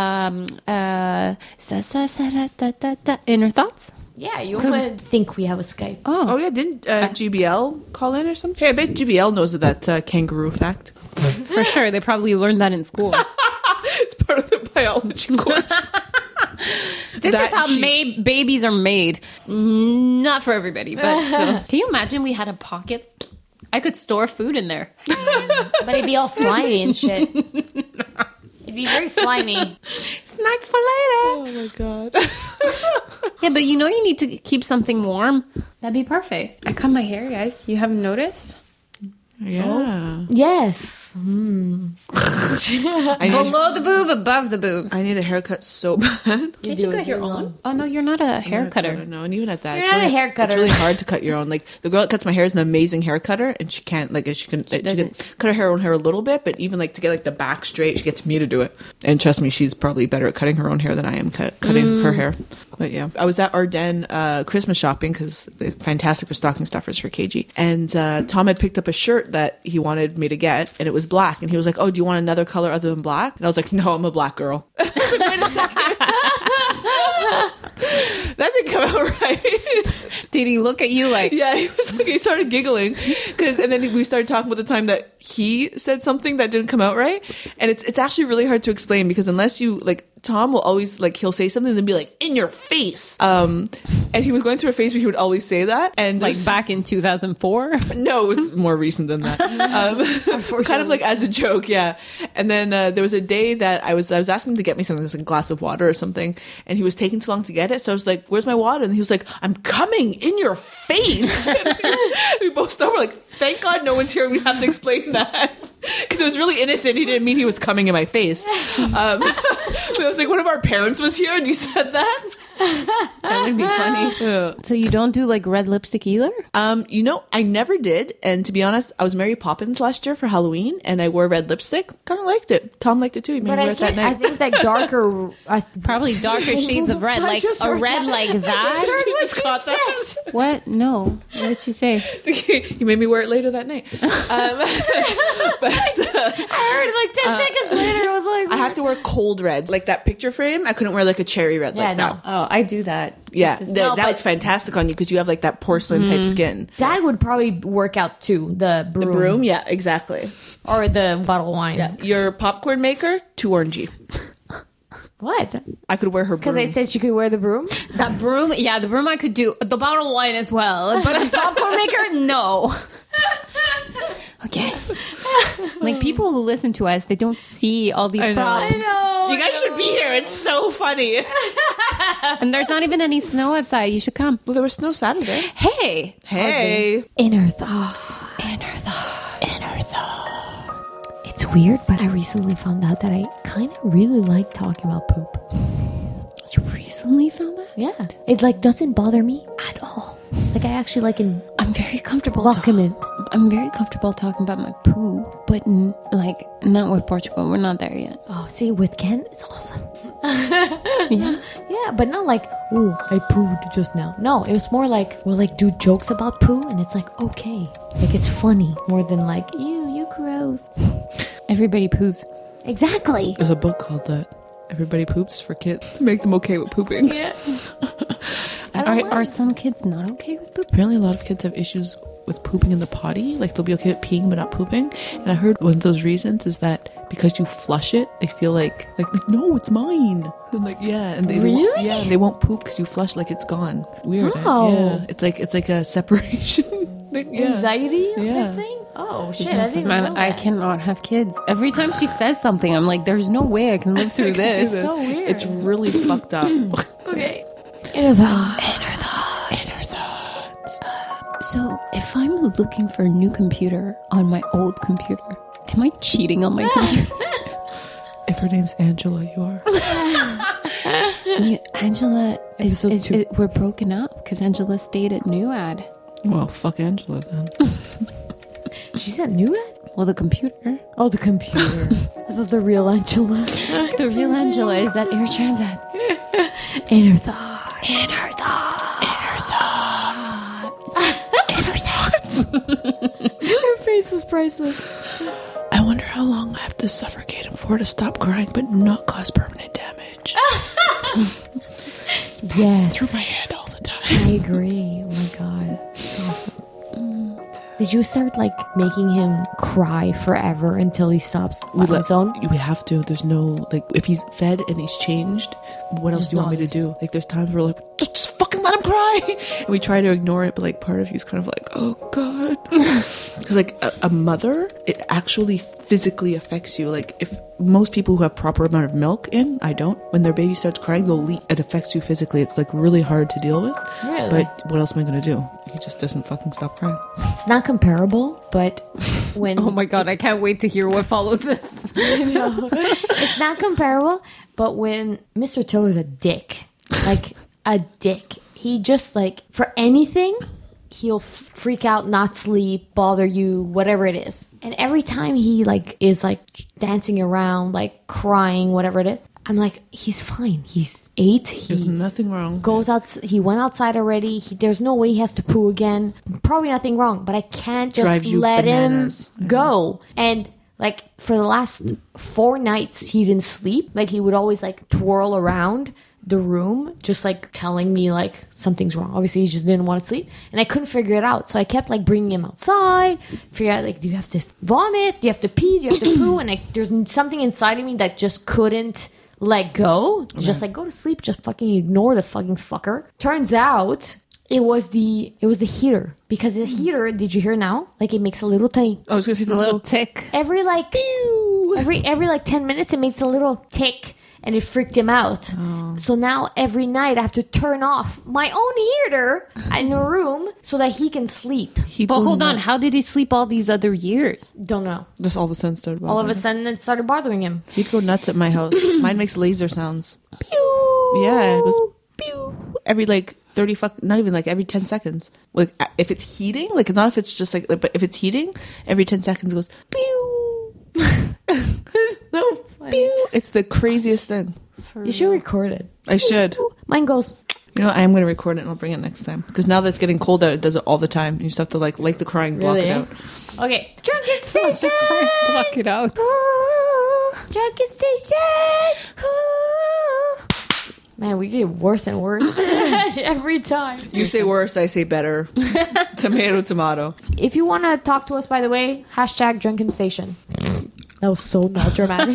inner thoughts? Yeah, you would think we have a Skype. Oh, yeah. Didn't GBL call in or something? Hey, I bet GBL knows that kangaroo fact. For sure. They probably learned that in school. It's part of the biology course. This That is how cheap. babies are made. Not for everybody, but still. Can you imagine we had a pocket? I could store food in there. But it'd be all slimy and shit. It'd be very slimy. Snacks for later. Oh, my God. Yeah, but you need to keep something warm. That'd be perfect. I cut my hair, guys. You haven't noticed? Yeah. Yes. I need, Below the boob, above the boob. I need a haircut so bad. Can't you cut your own? Oh, no, you're not a hair cutter. No, and even at that, You're it's not a really, hair cutter. It's really hard to cut your own. Like the girl that cuts my hair is an amazing hair cutter, and she can't she can cut her own hair a little bit, but even like to get like the back straight, she gets me to do it. And trust me, she's probably better at cutting her own hair than I am cutting her hair. But yeah, I was at Ardennes Christmas shopping because they're fantastic for stocking stuffers for KG. And Tom had picked up a shirt that he wanted me to get, and it was black. And he was like, "Oh, do you want another color other than black?" And I was like, "No, I'm a black girl." Wait a second. That didn't come out right. Did he look at you like... Yeah, he was like, he started giggling and then we started talking about the time that he said something that didn't come out right, and it's actually really hard to explain because unless you like, Tom will always like, he'll say something and then be like, "In your face," and he was going through a phase where he would always say that, and Like back in 2004? no, it was more recent than that. Kind of like as a joke, yeah. And then there was a day that I was asking him to get me something, it was like a glass of water or something, and he was taking too long to get it. So I was like, "Where's my water?" And he was like, "I'm coming in your face." We both stopped. We're like, "Thank God no one's here. We have to explain that." Because it was really innocent. He didn't mean he was coming in my face. But I was like, one of our parents was here and you said that. That would be funny. Yeah. So you don't do like red lipstick either? I never did. And to be honest, I was Mary Poppins last year for Halloween and I wore red lipstick. Kind of liked it. Tom liked it too. He made me wear it that night. I think that darker... Probably darker shades of red, like a red like that. You just got that. What? No. What did she say? You made me wear it later that night. But I heard it like 10 seconds later. I was like... I have to wear cold reds. Like that picture frame, I couldn't wear like a cherry red like that. Oh, I do that. Yeah, This is- that looks fantastic on you because you have like that porcelain type skin. That would probably work out too. The broom. Broom, yeah, exactly. Or the bottle wine. Yeah, your popcorn maker, too orangey. What? I could wear her broom. Because I said she could wear the broom? That broom, yeah, the broom I could do. The bottle wine as well. But the popcorn maker, no. Okay. Like people who listen to us, they don't see all these I know. props. I know. You guys should be here. It's so funny. And there's not even any snow outside. You should come. Well, there was snow Saturday. Hey. Hey. Inner thought. It's weird, but I recently found out that I kind of really like talking about poop. You recently found that? Yeah. It like doesn't bother me at all. Like I actually like can I'm very comfortable. welcome it. I'm very comfortable talking about my poo, but like not with Portugal. We're not there yet. Oh, see, with Ken, it's awesome. Yeah. Yeah, but not like, oh, I pooed just now. No, it was more like we'll like do jokes about poo, and it's like okay, like it's funny more than like you gross. Everybody poos. Exactly. There's a book called that. Everybody poops for kids. Make them okay with pooping. Yeah. Are some kids not okay with poop? Apparently a lot of kids have issues with pooping in the potty. Like they'll be okay with peeing but not pooping. And I heard one of those reasons is that because you flush it, they feel like no, it's mine. And like yeah, and they Really? won't, yeah, they won't poop because you flush like it's gone. Weird. Oh. Yeah, it's like a separation thing. Yeah. Anxiety Yeah. type thing? Oh shit, no I didn't Man, know I that. cannot have kids. Every time she says something, I'm like, there's no way I can live through this. so weird. It's really fucked up. Okay. Inner thought. So, if I'm looking for a new computer on my old computer, am I cheating on my computer? If her name's Angela, you are. Angela Episode 2. we're broken up because Angela stayed at Nuad. Well, fuck Angela then. She said new ad? Well, the computer. Oh, the computer. I thought the real Angela. The real Angela is that Air Transat. In her thoughts. In her thoughts. In her thoughts. Her face was priceless. I wonder how long I have to suffocate him for to stop crying but not cause permanent damage. Yes. Through my head all the time. I agree. Oh my god. It's awesome. Did you start like making him cry forever until he stops on his own? We have to. There's no, like, if he's fed and he's changed, what else do you want me to do? Like, there's times where, like, just fucking let him cry. And we try to ignore it, but, like, part of you's kind of like, oh, God. Because, like, a mother, it actually physically affects you. Like, if most people who have proper amount of milk in, I don't, when their baby starts crying, they'll leak. It affects you physically. It's, like, really hard to deal with. Really? But what else am I going to do? He just doesn't fucking stop crying. It's not comparable, but when Oh my god, I can't wait to hear what follows this. it's not comparable, but when Mr. Tiller's a dick, like a dick, he just like for anything, he'll freak out, not sleep, bother you, whatever it is. And every time he like is like dancing around, like crying, whatever it is, I'm like, he's fine. He's 8. There's nothing wrong. Goes out. He went outside already. There's no way he has to poo again. Probably nothing wrong, but I can't just Drives you let bananas. him go. And like for the last 4 nights, he didn't sleep. Like he would always like twirl around the room, just like telling me like something's wrong. Obviously, he just didn't want to sleep, and I couldn't figure it out. So I kept like bringing him outside, figure out like, do you have to vomit? Do you have to pee? Do you have to poo? And like, there's something inside of me that just couldn't let go. Just like, go to sleep, just fucking ignore the fucking fucker. Turns out it was the heater, because the heater, did you hear now, like it makes a little tiny, I was gonna say this A little tick. every like every like 10 minutes it makes a little tick, and it freaked him out. So now every night I have to turn off my own heater in the room so that he can sleep. But hold on, how did he sleep all these other years? Don't know. Just all of a sudden started bothering All of a him. sudden it started bothering him. He'd go nuts at my house. Mine makes laser sounds. Pew! Yeah, it goes pew every like 30 not even like every 10 seconds. Like if it's heating, like not if it's just like, but if it's heating, every 10 seconds it goes pew. So funny. Pew. It's the craziest thing. You should record it. I should. Mine goes. You know, I am going to record it and I'll bring it next time. Because now that it's getting cold out, it does it all the time. You just have to like the crying, block Really? it out. Okay. Drunken Station! Block it out. Drunken Station! Man, we get worse and worse every time. You say worse, I say better. Tomato, tomato. If you want to talk to us, by the way, hashtag Drunken Station. That was so not dramatic.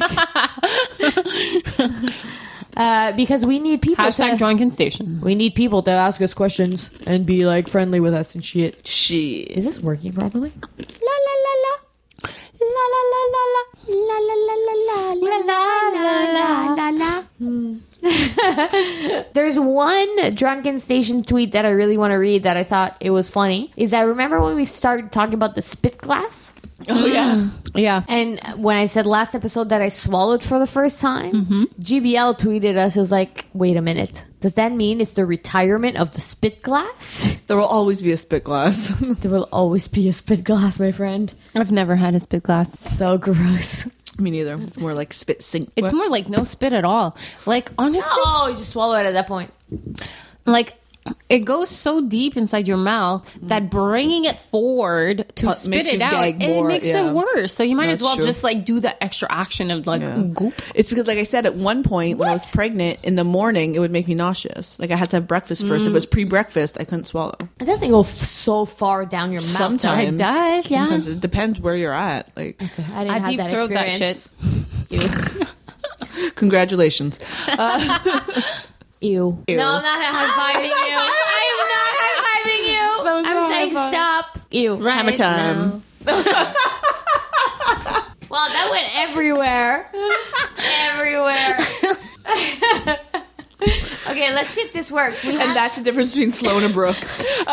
Because we need people Hashtag Drunken Station. we need people to ask us questions and be like friendly with us and shit. Shit. Is this working properly? La la la la. La la la la la. La la la la la. La la la la la. There's one Drunken Station tweet that I really want to read that I thought it was funny. Is that, remember when we started talking about the spit glass? Oh, yeah. Yeah. And when I said last episode that I swallowed for the first time, GBL tweeted us. It was like, wait a minute. Does that mean it's the retirement of the spit glass? There will always be a spit glass. There will always be a spit glass, my friend. I've never had a spit glass. So gross. Me neither. It's more like spit sink. It's more like no spit at all. Like, honestly, Oh, you just swallow it at that point. like, it goes so deep inside your mouth that bringing it forward to Makes spit you it out, gag it more, makes yeah. it worse. So you might No, as it's well true. just like do the extra action of like goop. It's because, like I said, at one point when I was pregnant, in the morning, it would make me nauseous. Like I had to have breakfast first. If it was pre-breakfast, I couldn't swallow. It doesn't go so far down your mouth. Sometimes. It does, yeah. Sometimes it depends where you're at. Like, I didn't I have deep that throat that experience. congratulations. Ew. Ew. No, I'm not high-fiving you. I am not high-fiving you. That was I'm not saying high-five. stop. Ew. Hammer time. Well, that went everywhere. Everywhere. Okay, let's see if this works. And that's the difference between Sloan and Brooke.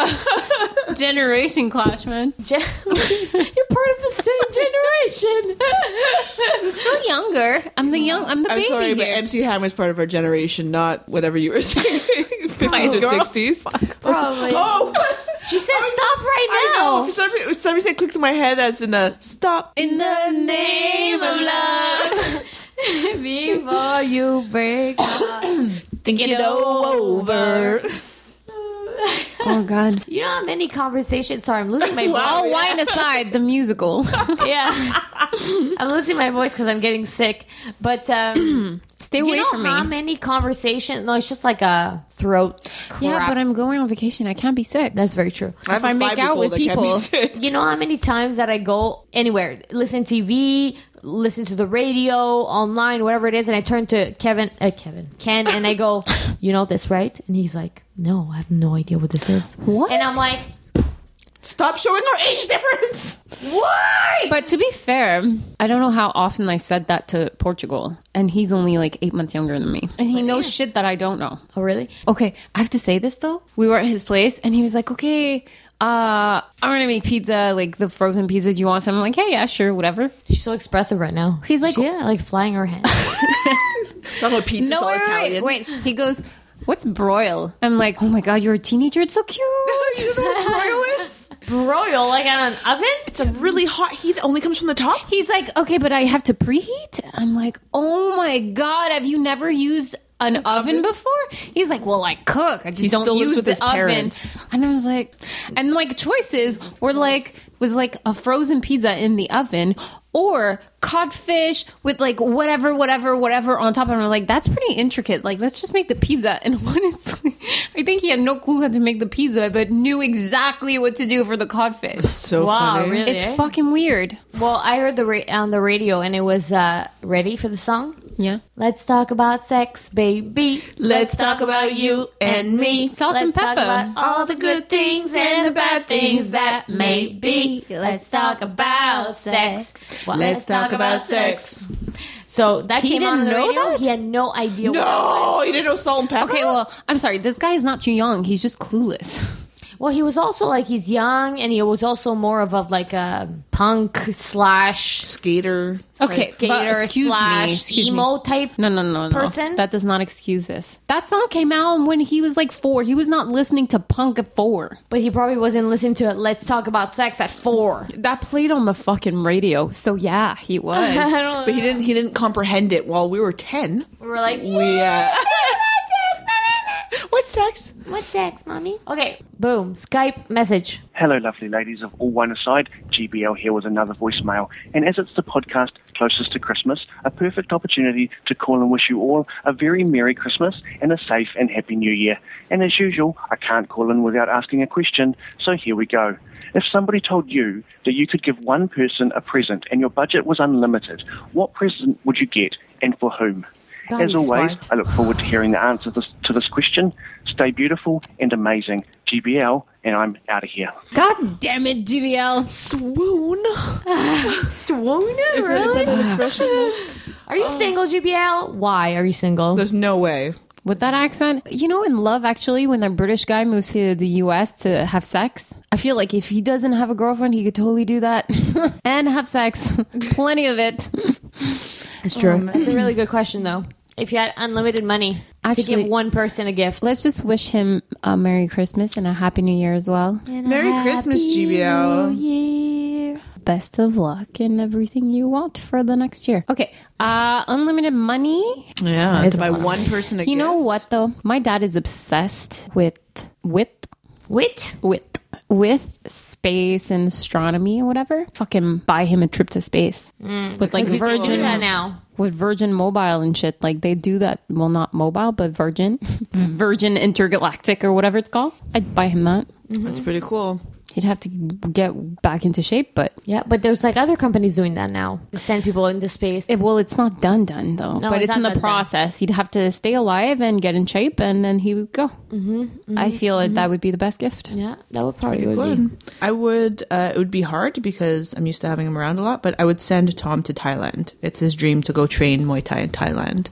Generation clash, man. You're part of the same generation. I'm still younger. I'm the baby I'm sorry, but here. MC Hammer's part of our generation, not whatever you were saying. 50s or Girl. 60s. Probably. Oh! She said stop right I now. know. For some reason, it clicked in my head as in a stop. In the name of love. Before you break up. Think it over. Oh, God. You know how many conversations... Sorry, I'm losing my voice. All wine aside, the musical. Yeah. I'm losing my voice because I'm getting sick. But Stay do away you know from how me. many conversations... No, it's just like a throat crap. Yeah, but I'm going on vacation. I can't be sick. That's very true. If I make out with people. You know how many times that I go anywhere, listen to TV, listen to the radio, online, whatever it is, and I turn to Ken, and I go, you know this, right? And he's like, no, I have no idea what this is. What? And I'm like, Stop showing our age difference. why? But to be fair, I don't know how often I said that to Portugal. And he's only like 8 months younger than me. And he knows shit that I don't know. Oh, really? Okay, I have to say this though. We were at his place and he was like, okay, I'm gonna make pizza, like the frozen pizza. Do you want some? I'm like, hey, yeah, sure, whatever. She's so expressive right now. He's like- she, like flying her hand. Talk about pizza, No, all wait. Italian. Wait, he goes, what's broil? I'm like, oh my God, you're a teenager. It's so cute. You know what broil is? Broil, like on an oven? It's a really hot heat that only comes from the top. He's like, okay, but I have to preheat? I'm like, oh my God, have you never used an oven before? He's like, well, I cook. I just He don't still lives use with the his oven. parents. And I was like, and like choices were like, was like a frozen pizza in the oven or codfish with like whatever on top. And I'm like, that's pretty intricate. Like, let's just make the pizza. And honestly, I think he had no clue how to make the pizza, but knew exactly what to do for the codfish. So Wow, funny. really? It's fucking weird. Well, I heard on the radio, and it was ready for the song. Yeah. Let's talk about sex, baby. Let's talk about you and me. Salt Let's and talk pepper. about all the good things and the bad things that may be. Let's talk about sex. Well, Let's talk about sex. So that He came on didn't the know radio. that? He had no idea what that No, was. you didn't know salt and pepper? Okay, well, I'm sorry. This guy is not too young. He's just clueless. Well, he was also like, he's young, and he was also more of like a punk slash Skater. Okay, but skater excuse slash me. emo type. No. Person? That does not excuse this. That song came out when he was like 4. He was not listening to punk at 4. But he probably wasn't listening to it. Let's talk about sex at 4. That played on the fucking radio. So yeah, he was. But he didn't comprehend it while we were 10. We were like, We What's sex? what's sex, mommy? Okay, boom. Skype message. Hello, lovely ladies of All Wine Aside. GBL here with another voicemail. And as it's the podcast closest to Christmas, a perfect opportunity to call and wish you all a very Merry Christmas and a safe and Happy New Year. And as usual, I can't call in without asking a question, so here we go. If somebody told you that you could give one person a present and your budget was unlimited, what present would you get and for whom? That As is always, smart. I look forward to hearing the answer to this question. Stay beautiful and amazing. GBL, and I'm out of here. God damn it, GBL. Swoon. Swoon? Is that an expression? Are you single, GBL? Why are you single? There's no way. With that accent, you know, in Love, actually, when a British guy moves to the US to have sex, I feel like if he doesn't have a girlfriend, he could totally do that and have sex. Plenty of it. It's true. That's a really good question, though. If you had unlimited money, you could Actually- give one person a gift. Let's just wish him a Merry Christmas and a Happy New Year as well. Merry Christmas, GBL. Yeah. Best of luck in everything you want for the next year. Okay, unlimited money. Yeah, It's to a buy lot. one person a You know gift. what though? My dad is obsessed with space and astronomy and whatever. Fucking buy him a trip to space with like People do Virgin that now. with Virgin Mobile and shit. Like they do that. Well, not mobile, but Virgin, Virgin Intergalactic or whatever it's called. I'd buy him that. That's pretty cool. He'd have to get back into shape, but Yeah, but there's like other companies doing that now. To send people into space. well, it's not done though. No, but it's it's in not the done. process. He'd have to stay alive and get in shape, and then he would go. I feel like that would be the best gift. Yeah, that would probably It would be. would. I would. It would be hard because I'm used to having him around a lot. But I would send Tom to Thailand. It's his dream to go train Muay Thai in Thailand.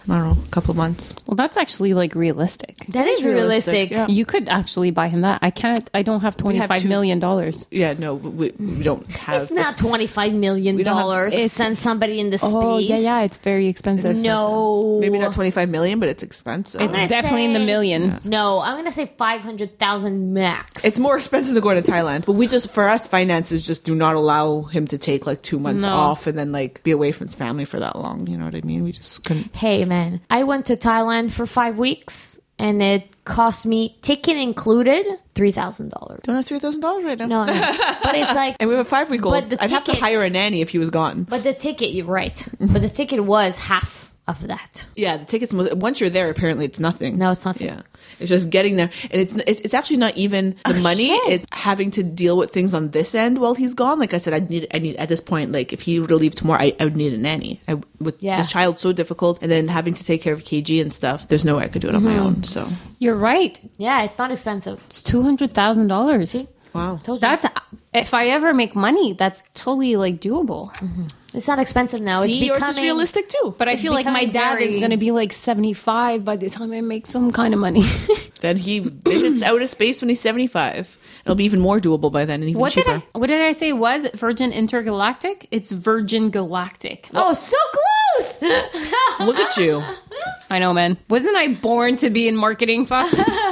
I don't know, a couple of months. Well, that's actually like realistic. That is realistic. Yeah. You could actually buy him that. I don't have $25 million. Yeah, no, we don't have. It's not $25 million to send somebody into space. Oh, yeah, it's very expensive. No. Maybe not 25 million, but it's expensive. gonna It's definitely in the say- million. No, I'm gonna say 500,000 max. It's more expensive than going to Thailand. But for us, finances just do not allow him to take like 2 months No. off and then like be away from his family for that long. You know what I mean? We just couldn't. Hey man, I went to Thailand for 5 weeks and it cost me, ticket included, $3,000. Don't have $3,000 right now. No, but it's like, And we have a 5-week-old. But the I'd have to tickets- hire a nanny if he was gone. but the ticket, you're right. But the ticket was half of that. Yeah, the tickets. Once you're there, apparently it's nothing. No, it's nothing. Yeah, it's just getting there, and it's actually not even the money. shit. It's having to deal with things on this end while he's gone. Like I said, I need at this point. Like if he were to leave tomorrow, I would need a nanny. With Yeah. this child so difficult, and then having to take care of KG and stuff. There's no way I could do it on my own. So You're right. Yeah, it's not expensive. It's $200,000. wow. Told you. That's, if I ever make money, that's totally like doable. It's not expensive now. See, it's yours becoming is realistic too. But I It's feel like my becoming dad is very- going to be like 75 by the time I make some kind of money. Then he visits outer space when he's 75. It'll be even more doable by then and even What cheaper. did I say? Was it Virgin Intergalactic? It's Virgin Galactic. Oh, so close! Look at you. I know, man. Wasn't I born to be in marketing? Fuck.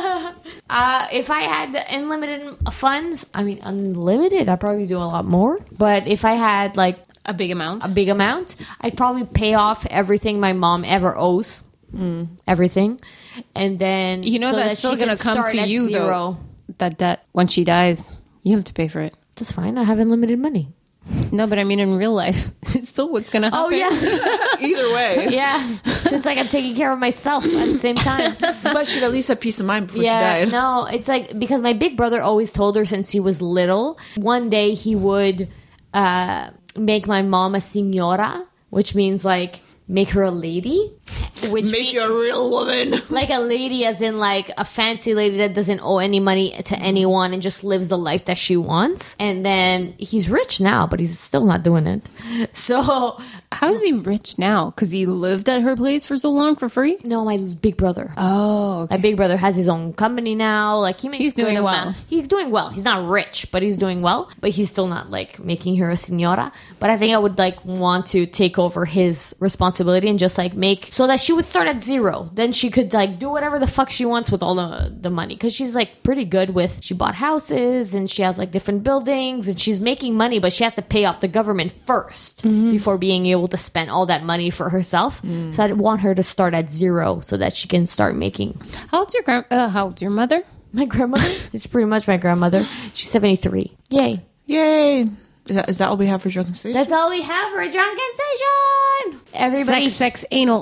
If I had unlimited funds, I mean, unlimited, I'd probably do a lot more. But if I had like A big amount. a big amount, I'd probably pay off everything my mom ever owes. Everything. And then, You know so that's that still she going to could come start to at you, zero. though. That debt, when she dies, you have to pay for it. That's fine. I have unlimited money. No, but I mean, in real life, it's still what's going to happen. Oh, yeah. Either way. Yeah. Just like I'm taking care of myself at the same time. But she'd at least have peace of mind before Yeah, she died. no, it's like because my big brother always told her since he was little, one day he would make my mom a señora, which means like make her a lady. Which Make you a real woman. like a lady as in like a fancy lady that doesn't owe any money to anyone and just lives the life that she wants. And then he's rich now, but he's still not doing it. So How is he rich now? Because he lived at her place for so long for free? no, my big brother. Oh, okay. My big brother has his own company now. Like he makes He's doing good well. amount. He's doing well. He's not rich, but he's doing well. But he's still not like making her a señora. But I think I would like want to take over his responsibility and just like make so that she would start at zero. Then she could like do whatever the fuck she wants with all the money because she's like pretty good with. She bought houses and she has like different buildings and she's making money, but she has to pay off the government first before being able to spend all that money for herself. So I want her to start at zero so that she can start making. How old's your mother? My grandmother is pretty much my grandmother. She's 73. Yay. Yay. Is that all we have for Drunken Station? That's all we have for a drunken station. Everybody, Sex, anal.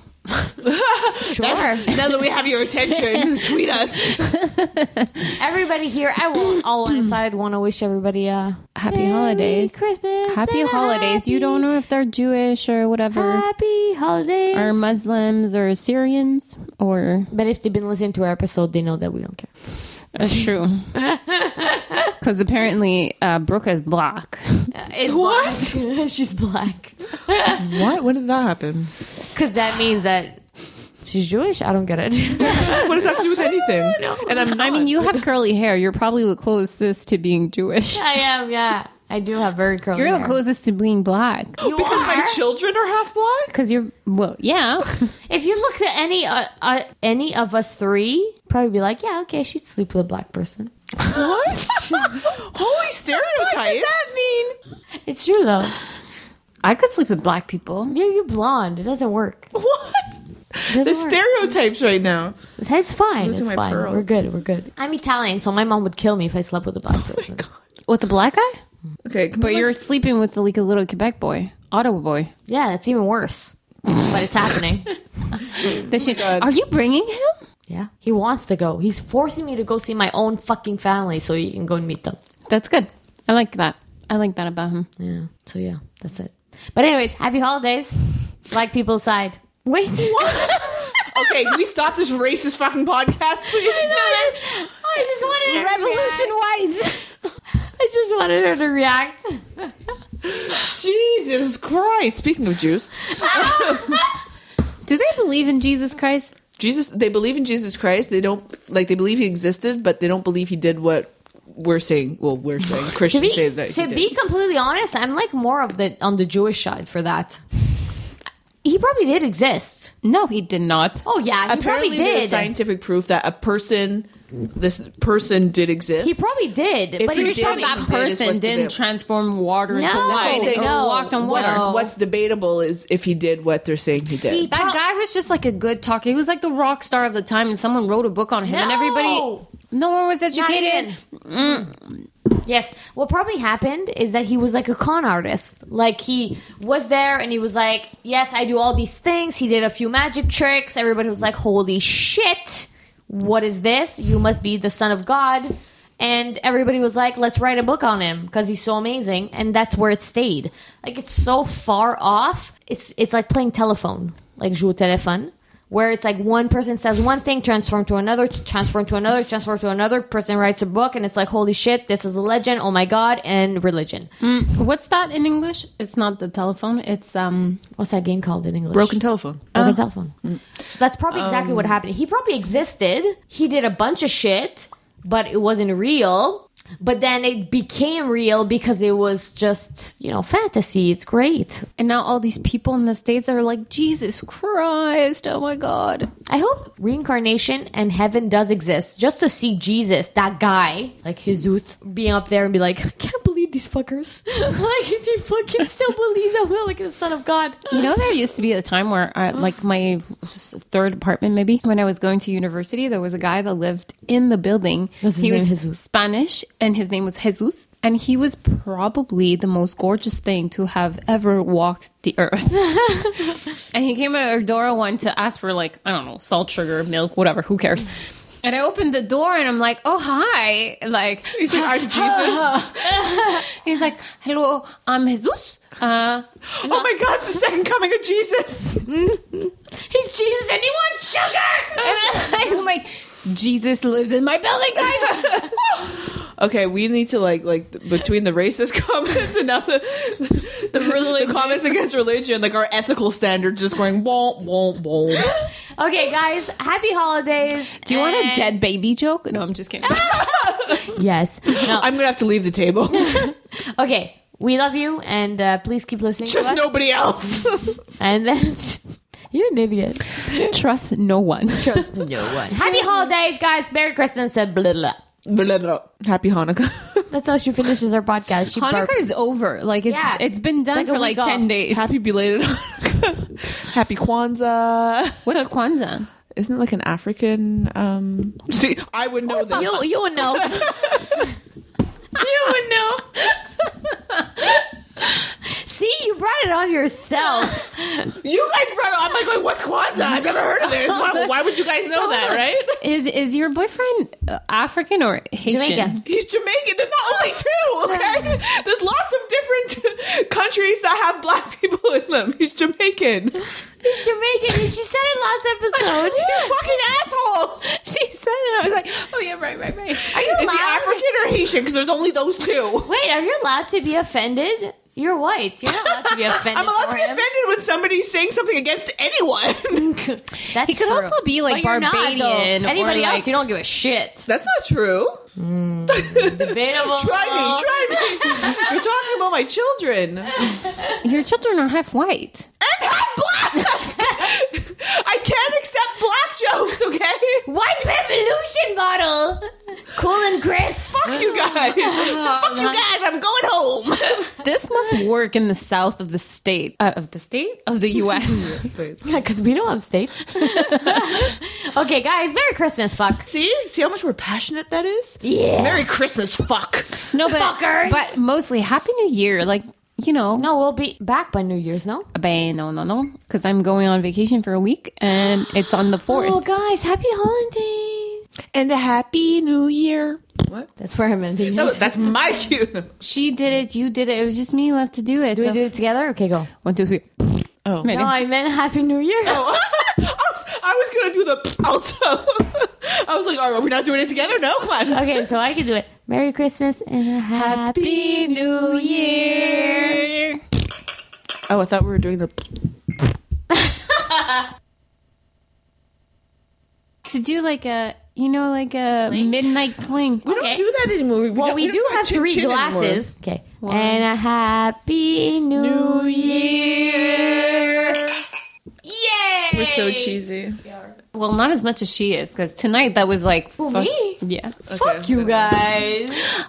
sure. Now that we have your attention, tweet us. Everybody here, I won't all on the side want to wish everybody a Happy Merry holidays. Christmas, Happy and a holidays. You don't know if they're Jewish or whatever, Happy holidays. or Muslims or Syrians, or But if they've been listening to our episode, they know that we don't care. that's true. Because apparently Brooke is black. It's What? black. She's black. What? When did that happen? Because that means that she's Jewish. I don't get it. What does that have to do with anything? And I'm not. I mean, you have curly hair. You're probably the closest to being Jewish. I am, yeah. I do have very curly You're hair. the closest to being black. You because my are? children are half black? Because you're, well, yeah. If you looked at any of us three, probably be like, yeah, okay, she'd sleep with a black person. What? Holy stereotypes. What does that mean? It's true though. I could sleep with black people. You're blonde. It doesn't work. What? It doesn't The work. stereotypes right now. It's fine. Losing It's my fine. pearls. We're good. We're good. I'm Italian, so my mom would kill me if I slept with a black person. With a black guy? Okay, come But on, you're let's- sleeping with like a little Quebec boy, Ottawa boy. Yeah, that's even worse. But it's happening. God. Are you bringing him? Yeah, he wants to go. He's forcing me to go see my own fucking family so he can go and meet them. That's good. I like that. I like that about him. Yeah. So yeah, that's it. But anyways, happy holidays. Black people aside. Wait. What? Okay, can we stop this racist fucking podcast, please? I just wanted her to Revolution react. I just wanted her to react. Jesus Christ. Speaking of Jews. Do they believe in Jesus Christ? They believe in Jesus Christ. They don't they believe he existed, but they don't believe he did what we're saying. Well, we're saying Christians say that he to did. be completely honest, I'm like more of on the Jewish side for that. He probably did exist. No, he did not. Oh yeah, he Apparently, probably there's did. scientific proof that this person did exist. He probably did, If but he he was did, probably That He did, it's person what's didn't debatable. transform water into No, wine saying, or no. walked on water. No. What's debatable is if he did what they're saying he did. That guy was just like a good talker. He was like the rock star of the time, and someone wrote a book on him, and everybody, no one was educated. Yes. What probably happened is that he was like a con artist. Like he was there and he was like, yes, I do all these things. He did a few magic tricks. Everybody was like, holy shit. What is this? You must be the son of God. And everybody was like, let's write a book on him because he's so amazing. And that's where it stayed. Like it's so far off. It's like playing telephone, like jouer au téléphone. Where it's like one person says one thing, transform to another, transform to another, transform to another. Person writes a book, and it's like, holy shit, this is a legend. Oh my god, and religion. What's that in English? It's not the telephone. It's What's that game called in English? Broken telephone. Broken telephone. So that's probably exactly what happened. He probably existed. He did a bunch of shit, but it wasn't real. But then it became real because it was just, fantasy. It's great. and now all these people in the States are like, Jesus Christ, oh my God. I hope reincarnation and heaven does exist just to see Jesus, that guy, like Jesus, being up there and be like, I can't believe these fuckers. Like, he fucking still believes that we're like the son of God. You know, there used to be a time where, like my third apartment, maybe, when I was going to university, there was a guy that lived in the building. What's his He name? was Jesus. Spanish, and his name was Jesus. And he was probably the most gorgeous thing to have ever walked the earth. And he came at our door one to ask for, like, I don't know, salt, sugar, milk, whatever, who cares? And I opened the door and I'm like, oh, hi. Like, He's like, I'm Jesus. he's like, hello, I'm Jesus. Oh my God, it's the second coming of Jesus. He's Jesus and he wants sugar. And I'm like, Jesus lives in my building, guys. Okay, we need to like between the racist comments and now the comments against religion, like our ethical standards just going womp womp womp. Okay, guys, happy holidays. Do you want a dead baby joke? No, I'm just kidding. Yes. No. I'm gonna have to leave the table. Okay, we love you, and please keep listening to Just us. nobody else. And then you're an idiot. Trust no one. Trust no one. Happy holidays, guys. Merry Christmas. Said blah, blah. Blah, blah. Happy Hanukkah. That's how she finishes her podcast. She Hanukkah burped. is over. Like it's been done like a for like week 10 off. days. Happy belated Hanukkah. Happy Kwanzaa. What's Kwanzaa? Isn't it like an African? See, I would know this. You would know. You would know. See, you brought it on yourself. You guys brought it. I'm like, going, what's Kwanzaa? I've never heard of this. Why would you guys know that, right? Is your boyfriend African or Haitian? Jamaican. He's Jamaican. There's not only two, okay? There's lots of different countries that have black people in them. He's Jamaican. He's Jamaican. She said it last episode. You fucking assholes. She said it. I was like, oh yeah, right. Are you Is he allowed? African or Haitian? Because there's only those two. Wait, are you allowed to be offended? You're white. You're not allowed to be offended. I'm allowed for to be him. offended when somebody's saying something against anyone. That's He could true. also be, like, But you're not, though. Barbadian or, Anybody else, like- you don't give a shit. That's not true. Debatable. Try me. You're talking about my children. And Your children are half white. half black. I can't accept black jokes, okay? White revolution bottle. Cool and crisp. Fuck you guys. Fuck you guys. I'm going home. This must work in the south of the state. Of the U.S. Yeah, because we don't have states. Okay, guys, Merry Christmas, fuck. See how much more passionate that is? Yeah. Merry Christmas, fuck. No, but Fuckers. but mostly Happy New Year. Like, you know. No, we'll be back by New Year's, no? No. Because I'm going on vacation for a week and it's on the 4th. Oh, guys, happy holidays. And a happy new year. What? That's where I'm ending. That's my cue. She did it. You did it. It was just me left to do it. Do we So- do it together? Okay, go. 1, 2, 3. Oh. Ready? No, I meant Happy New Year. I was going to do the also. I was like, are we not doing it together? No, come on. Okay, so I can do it. Merry Christmas and a happy New Year. Oh, I thought we were doing the... to do like a midnight cling. We don't do that anymore. Well, we do have 3 glasses. Okay. And a happy new year. Yay! We're so cheesy. Well, not as much as she is, because tonight that was like me? Yeah. Fuck you guys.